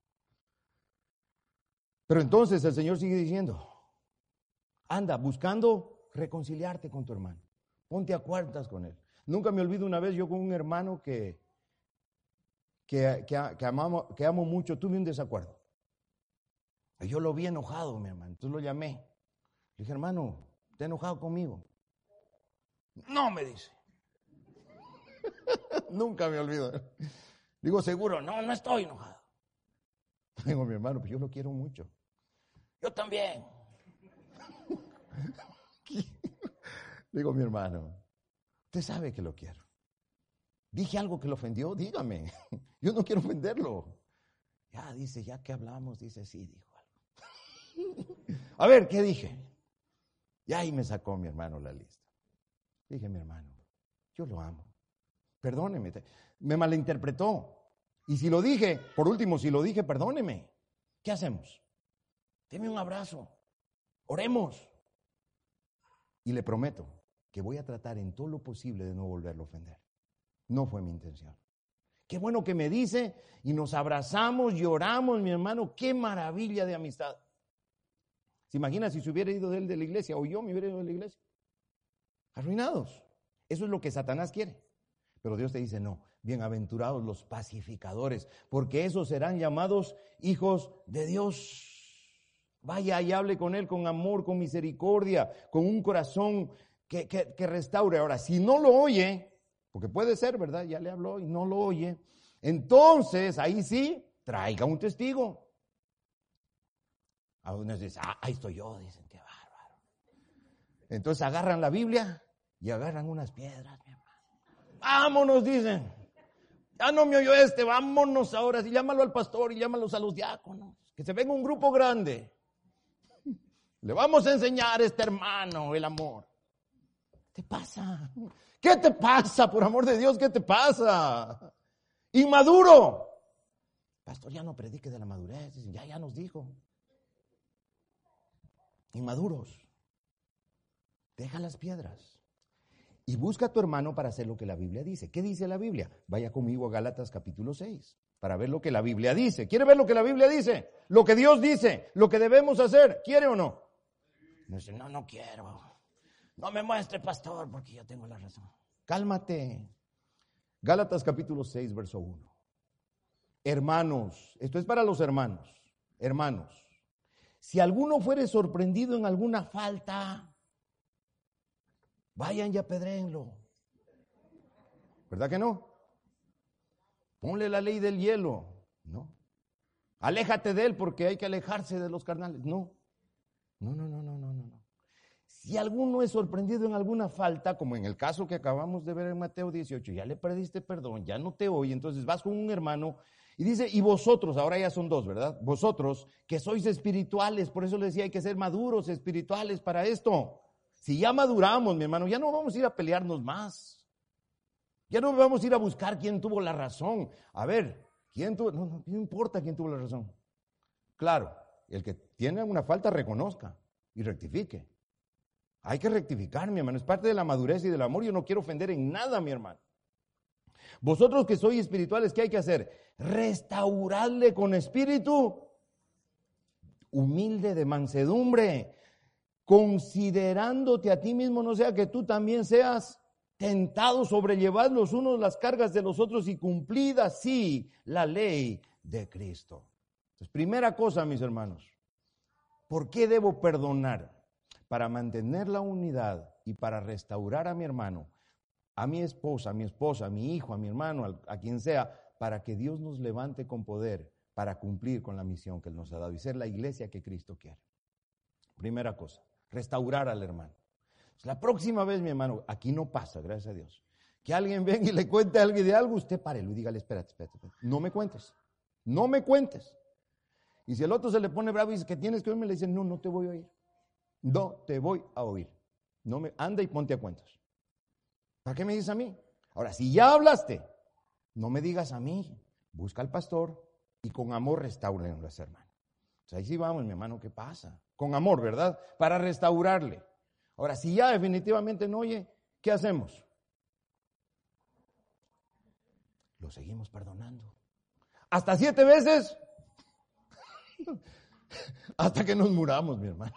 Pero entonces el Señor sigue diciendo, anda buscando reconciliarte con tu hermano. Ponte a cuentas con él. Nunca me olvido una vez yo con un hermano que, que, que, que, amamos, que amo mucho, tuve un desacuerdo. Y yo lo vi enojado, mi hermano. Entonces lo llamé. Le dije, hermano, ¿está enojado conmigo? No, me dice. Nunca me olvido. Digo, seguro, no, no estoy enojado. Digo, mi hermano, pues yo lo quiero mucho. Yo también. Digo, mi hermano, usted sabe que lo quiero. ¿Dije algo que lo ofendió? Dígame. Yo no quiero ofenderlo. Ya, dice, ya que hablamos, dice, sí, dijo algo. A ver, ¿qué dije? Y ahí me sacó mi hermano la lista. Dije, mi hermano, yo lo amo. Perdóneme. Me malinterpretó. Y si lo dije, por último, si lo dije, perdóneme. ¿Qué hacemos? Deme un abrazo. Oremos. Y le prometo que voy a tratar en todo lo posible de no volverlo a ofender. No fue mi intención. Qué bueno que me dice y nos abrazamos, lloramos, mi hermano. Qué maravilla de amistad. ¿Se imagina si se hubiera ido de él de la iglesia o yo me hubiera ido de la iglesia? Arruinados. Eso es lo que Satanás quiere. Pero Dios te dice, no, bienaventurados los pacificadores, porque esos serán llamados hijos de Dios. Vaya y hable con él con amor, con misericordia, con un corazón que, que, que restaure. Ahora, si no lo oye, porque puede ser, ¿verdad? Ya le habló y no lo oye. Entonces, ahí sí, traiga un testigo. Algunos dicen, ah, ahí estoy yo, dicen, qué bárbaro. Entonces agarran la Biblia y agarran unas piedras, mi hermano. Vámonos, dicen. Ya no me oyó este, vámonos ahora. Sí, llámalo al pastor y llámalos a los diáconos. Que se venga un grupo grande. Le vamos a enseñar a este hermano el amor. ¿Qué te pasa? ¿Qué te pasa? Por amor de Dios, ¿qué te pasa? Inmaduro. Pastor, ya no predique de la madurez. Ya, ya nos dijo. Inmaduros. Deja las piedras. Y busca a tu hermano para hacer lo que la Biblia dice. ¿Qué dice la Biblia? Vaya conmigo a Gálatas capítulo seis. Para ver lo que la Biblia dice. ¿Quiere ver lo que la Biblia dice? Lo que Dios dice. Lo que debemos hacer. ¿Quiere o no? No dice, no, no quiero. No me muestre, pastor, porque yo tengo la razón. Cálmate. Gálatas capítulo seis, verso uno. Hermanos, esto es para los hermanos, hermanos, si alguno fuere sorprendido en alguna falta, vayan y apedréenlo. ¿Verdad que no? Ponle la ley del hielo, ¿no? Aléjate de él porque hay que alejarse de los carnales. No, no, no, no, no, no, no. Si alguno es sorprendido en alguna falta, como en el caso que acabamos de ver en Mateo dieciocho, ya le perdiste perdón, ya no te oye, entonces vas con un hermano y dice, y vosotros, ahora ya son dos, ¿verdad? Vosotros que sois espirituales, por eso les decía, hay que ser maduros espirituales para esto. Si ya maduramos, mi hermano, ya no vamos a ir a pelearnos más. Ya no vamos a ir a buscar quién tuvo la razón. A ver, quién tuvo, no, no, no importa quién tuvo la razón. Claro, el que tiene una falta reconozca y rectifique. Hay que rectificar, mi hermano, es parte de la madurez y del amor. Yo no quiero ofender en nada, mi hermano. Vosotros que sois espirituales, ¿qué hay que hacer? Restaurarle con espíritu humilde, de mansedumbre, considerándote a ti mismo, no sea que tú también seas tentado, sobrellevad los unos las cargas de los otros y cumplida así la ley de Cristo. Entonces, primera cosa, mis hermanos, ¿por qué debo perdonar? Para mantener la unidad y para restaurar a mi hermano, a mi esposa, a mi esposa, a mi hijo, a mi hermano, a, a quien sea, para que Dios nos levante con poder para cumplir con la misión que Él nos ha dado y ser la iglesia que Cristo quiere. Primera cosa, restaurar al hermano. La próxima vez, mi hermano, aquí no pasa, gracias a Dios, que alguien venga y le cuente a alguien de algo, usted párelo y dígale, espérate, espérate, espérate, no me cuentes, no me cuentes. Y si el otro se le pone bravo y dice que tienes que oírme, le dice, no, no te voy a oír. No te voy a oír. No me, anda y ponte a cuentas. ¿Para qué me dices a mí? Ahora, si ya hablaste, no me digas a mí. Busca al pastor y con amor restauren a los hermanos. O sea, ahí sí vamos, mi hermano, ¿qué pasa? Con amor, ¿verdad? Para restaurarle. Ahora, si ya definitivamente no oye, ¿qué hacemos? Lo seguimos perdonando. Hasta siete veces. Hasta que nos muramos, mi hermano.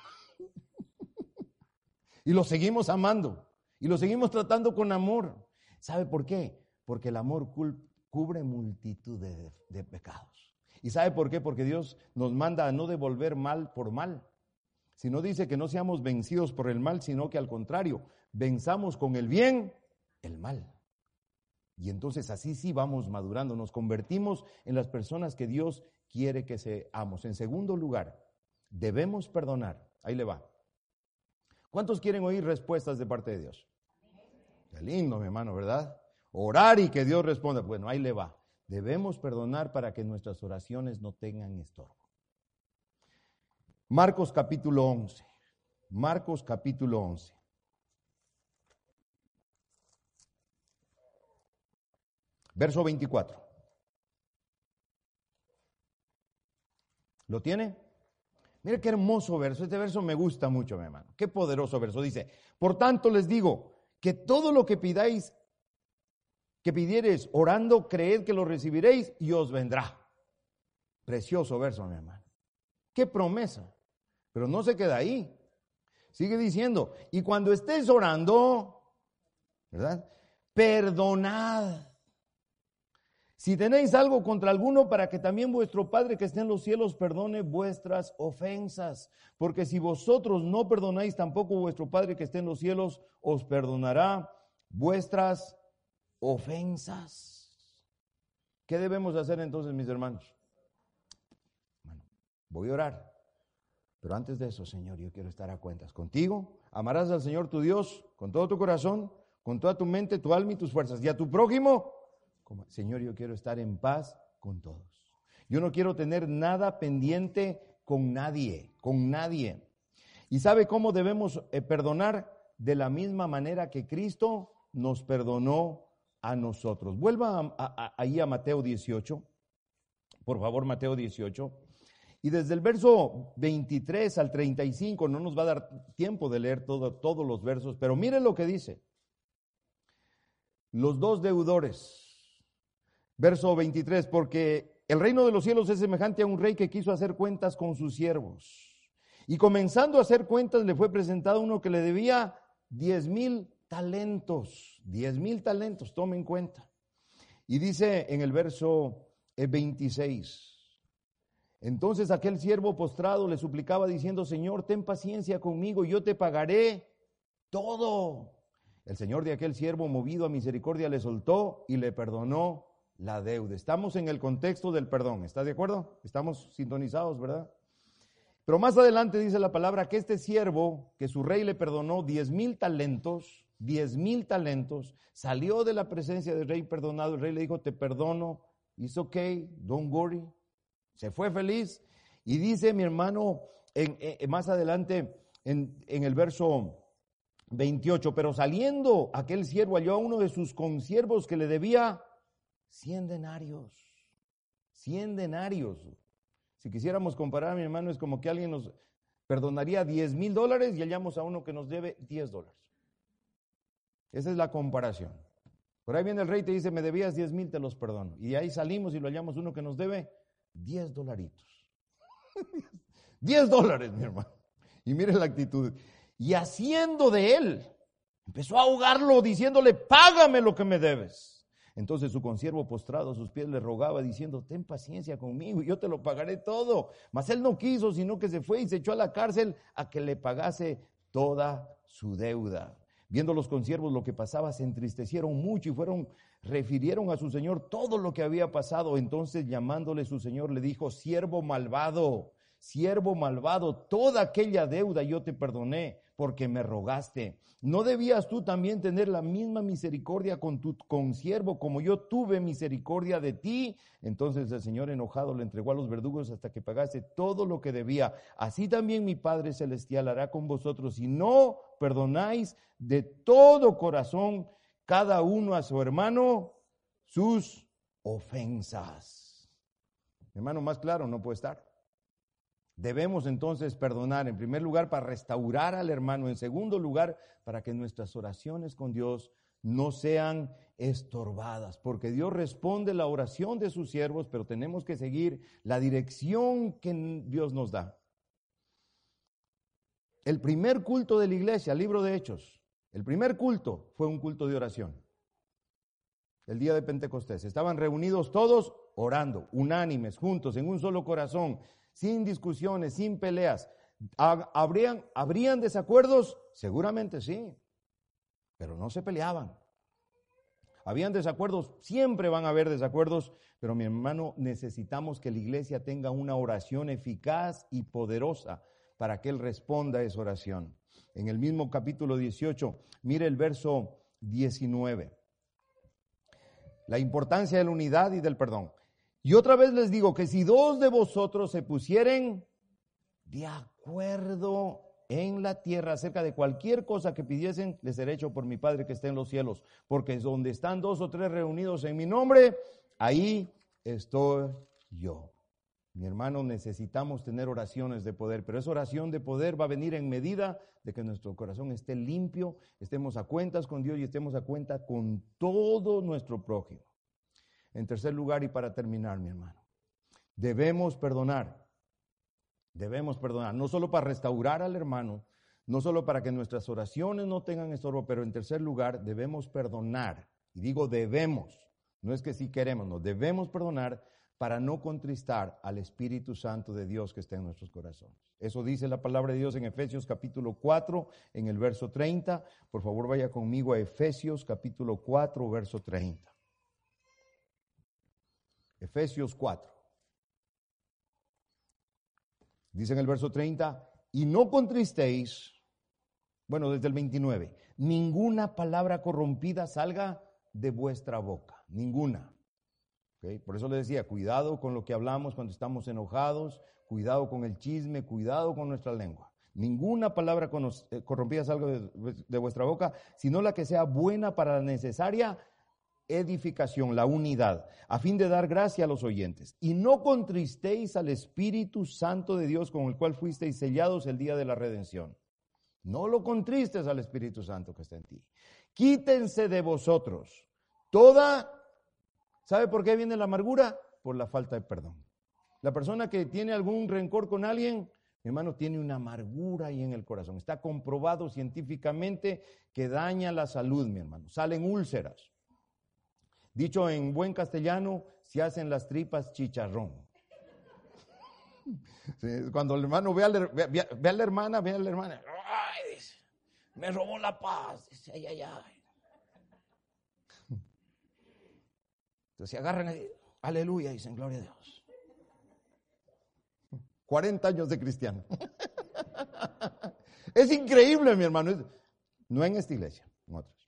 Y lo seguimos amando. Y lo seguimos tratando con amor. ¿Sabe por qué? Porque el amor cubre multitud de, de pecados. ¿Y sabe por qué? Porque Dios nos manda a no devolver mal por mal. Sino dice que no seamos vencidos por el mal, sino que al contrario, venzamos con el bien el mal. Y entonces así sí vamos madurando, nos convertimos en las personas que Dios quiere que seamos. En segundo lugar, debemos perdonar. Ahí le va. ¿Cuántos quieren oír respuestas de parte de Dios? Qué lindo, mi hermano, ¿verdad? Orar y que Dios responda. Bueno, ahí le va. Debemos perdonar para que nuestras oraciones no tengan estorbo. Marcos capítulo once. Marcos capítulo once. Verso veinticuatro. ¿Lo tiene? Mire qué hermoso verso. Este verso me gusta mucho, mi hermano. Qué poderoso verso. Dice, por tanto les digo que todo lo que pidáis, que pidiereis orando, creed que lo recibiréis y os vendrá. Precioso verso, mi hermano. Qué promesa. Pero no se queda ahí. Sigue diciendo, y cuando estés orando, ¿verdad? Perdonad. Si tenéis algo contra alguno, para que también vuestro Padre que está en los cielos perdone vuestras ofensas. Porque si vosotros no perdonáis, tampoco vuestro Padre que está en los cielos os perdonará vuestras ofensas. ¿Qué debemos hacer entonces, mis hermanos? Bueno, voy a orar. Pero antes de eso, Señor, yo quiero estar a cuentas contigo. Amarás al Señor tu Dios con todo tu corazón, con toda tu mente, tu alma y tus fuerzas. Y a tu prójimo, como, Señor, yo quiero estar en paz con todos. Yo no quiero tener nada pendiente con nadie, con nadie. ¿Y sabe cómo debemos eh, perdonar? De la misma manera que Cristo nos perdonó a nosotros. Vuelva a, a, a, ahí a Mateo dieciocho. Por favor, Mateo dieciocho. Y desde el verso veintitrés al treinta y cinco, no nos va a dar tiempo de leer todo, todos los versos, pero miren lo que dice. Los dos deudores. Verso veintitrés, porque el reino de los cielos es semejante a un rey que quiso hacer cuentas con sus siervos. Y comenzando a hacer cuentas, le fue presentado uno que le debía diez mil talentos. Diez mil talentos, tomen cuenta. Y dice en el verso veintiséis. Entonces aquel siervo postrado le suplicaba diciendo, Señor, ten paciencia conmigo, yo te pagaré todo. El señor de aquel siervo, movido a misericordia, le soltó y le perdonó la deuda. Estamos en el contexto del perdón, ¿está de acuerdo? Estamos sintonizados, ¿verdad? Pero más adelante dice la palabra que este siervo, que su rey le perdonó diez mil talentos, diez mil talentos, salió de la presencia del rey perdonado. El rey le dijo, te perdono, it's okay, don't worry. Se fue feliz. Y dice mi hermano, en, en, más adelante, en, en el verso veintiocho, pero saliendo aquel siervo halló a uno de sus consiervos que le debía cien denarios. Cien denarios. Si quisiéramos comparar, mi hermano, es como que alguien nos perdonaría diez mil dólares y hallamos a uno que nos debe diez dólares. Esa es la comparación. Por ahí viene el rey y te dice, me debías diez mil, te los perdono. Y ahí salimos y lo hallamos uno que nos debe diez dolaritos. diez dólares, mi hermano. Y mire la actitud. Y haciendo de él, empezó a ahogarlo diciéndole, págame lo que me debes. Entonces su consiervo postrado a sus pies le rogaba diciendo, ten paciencia conmigo y yo te lo pagaré todo. Mas él no quiso, sino que se fue y se echó a la cárcel a que le pagase toda su deuda. Viendo los consiervos lo que pasaba, se entristecieron mucho y fueron, refirieron a su señor todo lo que había pasado. Entonces llamándole su señor le dijo, siervo malvado, siervo malvado, toda aquella deuda yo te perdoné porque me rogaste. ¿No debías tú también tener la misma misericordia con tu consiervo como yo tuve misericordia de ti? Entonces el Señor enojado le entregó a los verdugos hasta que pagase todo lo que debía. Así también mi Padre Celestial hará con vosotros si no perdonáis de todo corazón cada uno a su hermano sus ofensas. Hermano, más claro no puede estar. Debemos entonces perdonar, en primer lugar, para restaurar al hermano. En segundo lugar, para que nuestras oraciones con Dios no sean estorbadas. Porque Dios responde la oración de sus siervos, pero tenemos que seguir la dirección que Dios nos da. El primer culto de la iglesia, el libro de Hechos, el primer culto fue un culto de oración. El día de Pentecostés. Estaban reunidos todos orando, unánimes, juntos, en un solo corazón, sin discusiones, sin peleas. ¿Habrían, ¿Habrían desacuerdos? Seguramente sí, pero no se peleaban. Habían desacuerdos, siempre van a haber desacuerdos, pero mi hermano, necesitamos que la iglesia tenga una oración eficaz y poderosa para que Él responda a esa oración. En el mismo capítulo dieciocho, mire el verso diecinueve. La importancia de la unidad y del perdón. Y otra vez les digo que si dos de vosotros se pusieren de acuerdo en la tierra acerca de cualquier cosa que pidiesen, les será hecho por mi Padre que está en los cielos. Porque donde están dos o tres reunidos en mi nombre, ahí estoy yo. Mi hermano, necesitamos tener oraciones de poder, pero esa oración de poder va a venir en medida de que nuestro corazón esté limpio, estemos a cuentas con Dios y estemos a cuenta con todo nuestro prójimo. En tercer lugar, y para terminar, mi hermano, debemos perdonar, debemos perdonar, no solo para restaurar al hermano, no solo para que nuestras oraciones no tengan estorbo, pero en tercer lugar, debemos perdonar, y digo debemos, no es que sí queremos, no, debemos perdonar para no contristar al Espíritu Santo de Dios que está en nuestros corazones. Eso dice la palabra de Dios en Efesios capítulo cuatro, en el verso treinta. Por favor, vaya conmigo a Efesios capítulo cuatro, verso treinta. Efesios cuatro. Dice en el verso treinta, y no contristéis, bueno, desde el veintinueve, ninguna palabra corrompida salga de vuestra boca, ninguna. ¿Okay? Por eso le decía, cuidado con lo que hablamos cuando estamos enojados, cuidado con el chisme, cuidado con nuestra lengua. Ninguna palabra corrompida salga de, de vuestra boca, sino la que sea buena para la necesaria edificación, la unidad, a fin de dar gracia a los oyentes. Y no contristéis al Espíritu Santo de Dios con el cual fuisteis sellados el día de la redención. No lo contristes al Espíritu Santo que está en ti. Quítense de vosotros toda, ¿sabe por qué viene la amargura? Por la falta de perdón. La persona que tiene algún rencor con alguien, mi hermano, tiene una amargura ahí en el corazón. Está comprobado científicamente que daña la salud, mi hermano. Salen úlceras. Dicho en buen castellano, se hacen las tripas chicharrón. Sí, cuando el hermano ve a la, ve, ve, ve a la hermana, ve a la hermana, ay, dice, me robó la paz, dice, ay, ay, ay. Entonces se agarran ahí, aleluya, dicen, gloria a Dios. cuarenta años de cristiano. Es increíble, mi hermano. No en esta iglesia, en otras.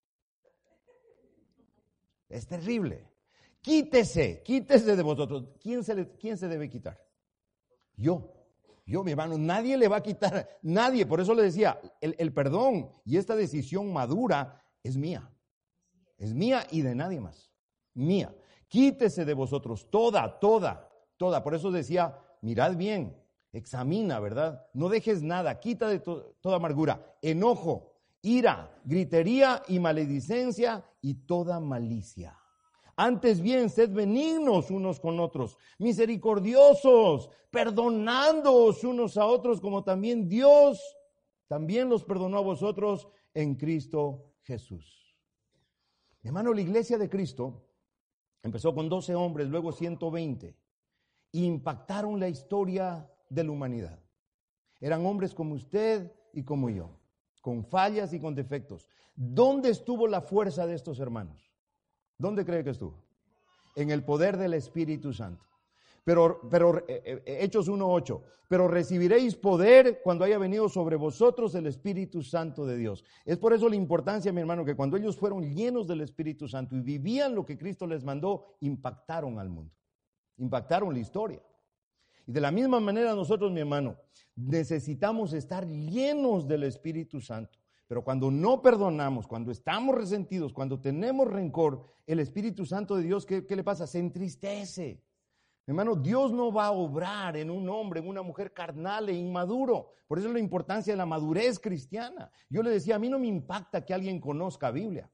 Es terrible. Quítese, quítese de vosotros. ¿Quién se, le, quién se debe quitar? Yo. Yo, mi hermano, nadie le va a quitar, nadie. Por eso le decía, el, el perdón y esta decisión madura es mía. Es mía y de nadie más. Mía. Quítese de vosotros toda, toda, toda. Por eso decía, mirad bien, examina, ¿verdad? No dejes nada, quita de to- toda amargura, enojo, ira, gritería y maledicencia y toda malicia. Antes bien, sed benignos unos con otros, misericordiosos, perdonándoos unos a otros como también Dios también los perdonó a vosotros en Cristo Jesús. Mi hermano, la iglesia de Cristo empezó con doce hombres, luego ciento veinte, e impactaron la historia de la humanidad. Eran hombres como usted y como yo, con fallas y con defectos. ¿Dónde estuvo la fuerza de estos hermanos? ¿Dónde cree que estuvo? En el poder del Espíritu Santo. Pero, pero eh, eh, Hechos uno ocho, pero recibiréis poder cuando haya venido sobre vosotros el Espíritu Santo de Dios. Es por eso la importancia, mi hermano, que cuando ellos fueron llenos del Espíritu Santo y vivían lo que Cristo les mandó, impactaron al mundo, impactaron la historia. Y de la misma manera nosotros, mi hermano, necesitamos estar llenos del Espíritu Santo. Pero cuando no perdonamos, cuando estamos resentidos, cuando tenemos rencor, el Espíritu Santo de Dios, ¿qué, qué le pasa? Se entristece. Hermano, Dios no va a obrar en un hombre, en una mujer carnal e inmaduro. Por eso es la importancia de la madurez cristiana. Yo le decía, a mí no me impacta que alguien conozca Biblia.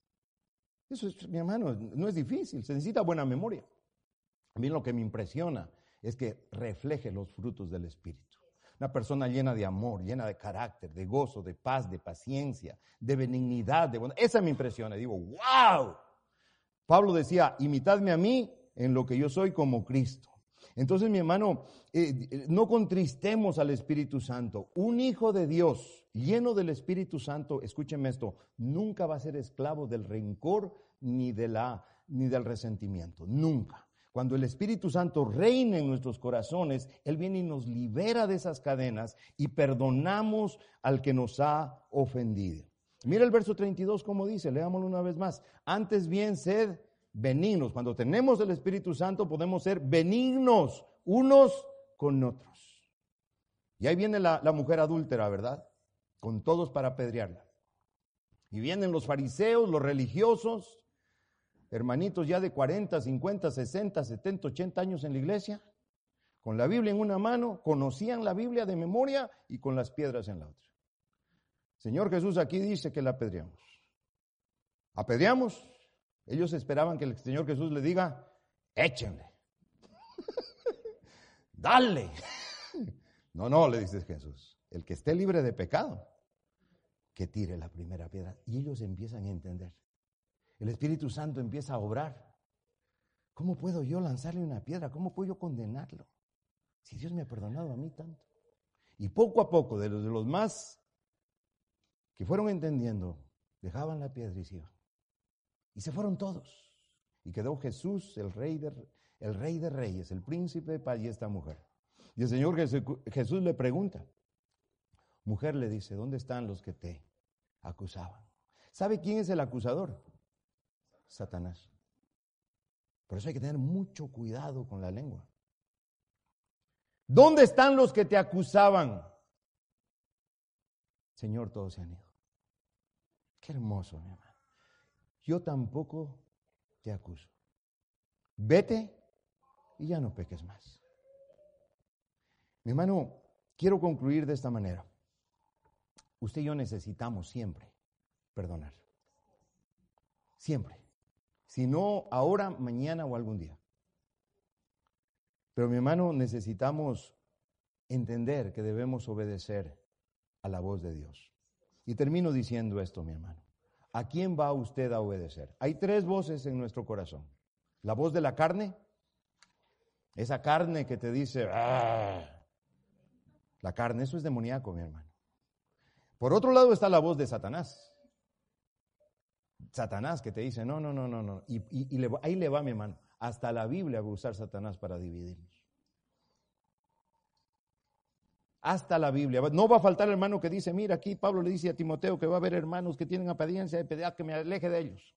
Eso es, mi hermano, no es difícil, se necesita buena memoria. A mí lo que me impresiona es que refleje los frutos del Espíritu. Una persona llena de amor, llena de carácter, de gozo, de paz, de paciencia, de benignidad, de bondad. Esa me impresiona. Digo, wow. Pablo decía, imitadme a mí en lo que yo soy como Cristo. Entonces, mi hermano, eh, no contristemos al Espíritu Santo. Un hijo de Dios lleno del Espíritu Santo, escúcheme esto, nunca va a ser esclavo del rencor ni, de la, ni del resentimiento. Nunca. Cuando el Espíritu Santo reina en nuestros corazones, Él viene y nos libera de esas cadenas y perdonamos al que nos ha ofendido. Mira el verso treinta y dos como dice, leámoslo una vez más. Antes bien, sed benignos. Cuando tenemos el Espíritu Santo podemos ser benignos unos con otros. Y ahí viene la, la mujer adúltera, ¿verdad? Con todos para apedrearla. Y vienen los fariseos, los religiosos, hermanitos ya de cuarenta, cincuenta, sesenta, setenta, ochenta años en la iglesia, con la Biblia en una mano, conocían la Biblia de memoria y con las piedras en la otra. Señor Jesús aquí dice que la apedreamos. ¿Apedreamos? Ellos esperaban que el Señor Jesús le diga, échenle. Dale. No, no, le dice Jesús, el que esté libre de pecado, que tire la primera piedra. Y ellos empiezan a entender. El Espíritu Santo empieza a obrar. ¿Cómo puedo yo lanzarle una piedra? ¿Cómo puedo yo condenarlo? Si Dios me ha perdonado a mí tanto. Y poco a poco, de los, de los más que fueron entendiendo, dejaban la piedra y se iban. Y se fueron todos. Y quedó Jesús, el rey de, el rey de reyes, el príncipe de paz y esta mujer. Y el Señor Jesús le pregunta, mujer, le dice, ¿dónde están los que te acusaban? ¿Sabe quién es el acusador? Satanás. Por eso hay que tener mucho cuidado con la lengua. ¿Dónde están los que te acusaban? Señor, todos se han ido. Qué hermoso, mi hermano. Yo tampoco te acuso. Vete y ya no peques más. Mi hermano, quiero concluir de esta manera. Usted y yo necesitamos siempre perdonar. Siempre. Si no ahora, mañana o algún día. Pero mi hermano, necesitamos entender que debemos obedecer a la voz de Dios. Y termino diciendo esto, mi hermano. ¿a quién va usted a obedecer? Hay tres voces en nuestro corazón. La voz de la carne, esa carne que te dice, ¡ah! La carne, eso es demoníaco, mi hermano. Por otro lado está la voz de Satanás. Satanás que te dice, no, no, no, no, no. Y, y, y le, ahí le va, mi hermano. Hasta la Biblia va a usar Satanás para dividirnos. Hasta la Biblia. No va a faltar el hermano que dice, mira, aquí Pablo le dice a Timoteo que va a haber hermanos que tienen apariencia de piedad, que me aleje de ellos.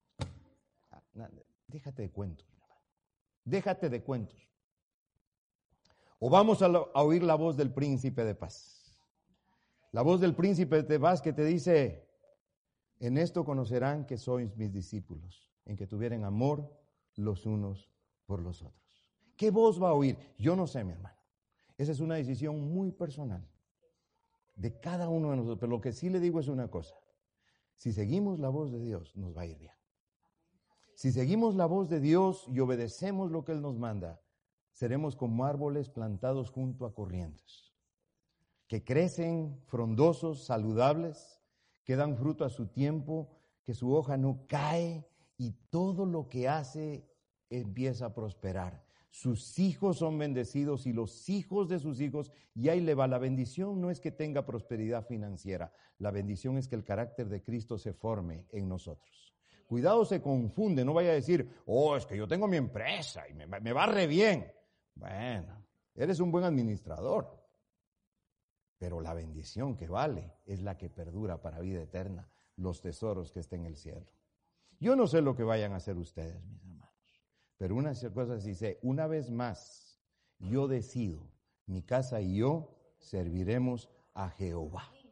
Déjate de cuentos, mi hermano. Déjate de cuentos. O vamos a, lo, a oír la voz del príncipe de paz. La voz del príncipe de paz que te dice, en esto conocerán que sois mis discípulos, en que tuvieran amor los unos por los otros. ¿Qué voz va a oír? Yo no sé, mi hermano. Esa es una decisión muy personal de cada uno de nosotros. Pero lo que sí le digo es una cosa. Si seguimos la voz de Dios, nos va a ir bien. Si seguimos la voz de Dios y obedecemos lo que Él nos manda, seremos como árboles plantados junto a corrientes, que crecen frondosos, saludables, que dan fruto a su tiempo, que su hoja no cae y todo lo que hace empieza a prosperar. Sus hijos son bendecidos y los hijos de sus hijos, y ahí le va. La bendición no es que tenga prosperidad financiera, la bendición es que el carácter de Cristo se forme en nosotros. Cuidado, se confunde, no vaya a decir, oh, es que yo tengo mi empresa y me, me va re bien. Bueno, eres un buen administrador, pero la bendición que vale es la que perdura para vida eterna, los tesoros que estén en el cielo. Yo no sé lo que vayan a hacer ustedes, mis hermanos, pero una cosa sí sé, una vez más, yo decido, mi casa y yo serviremos a Jehová.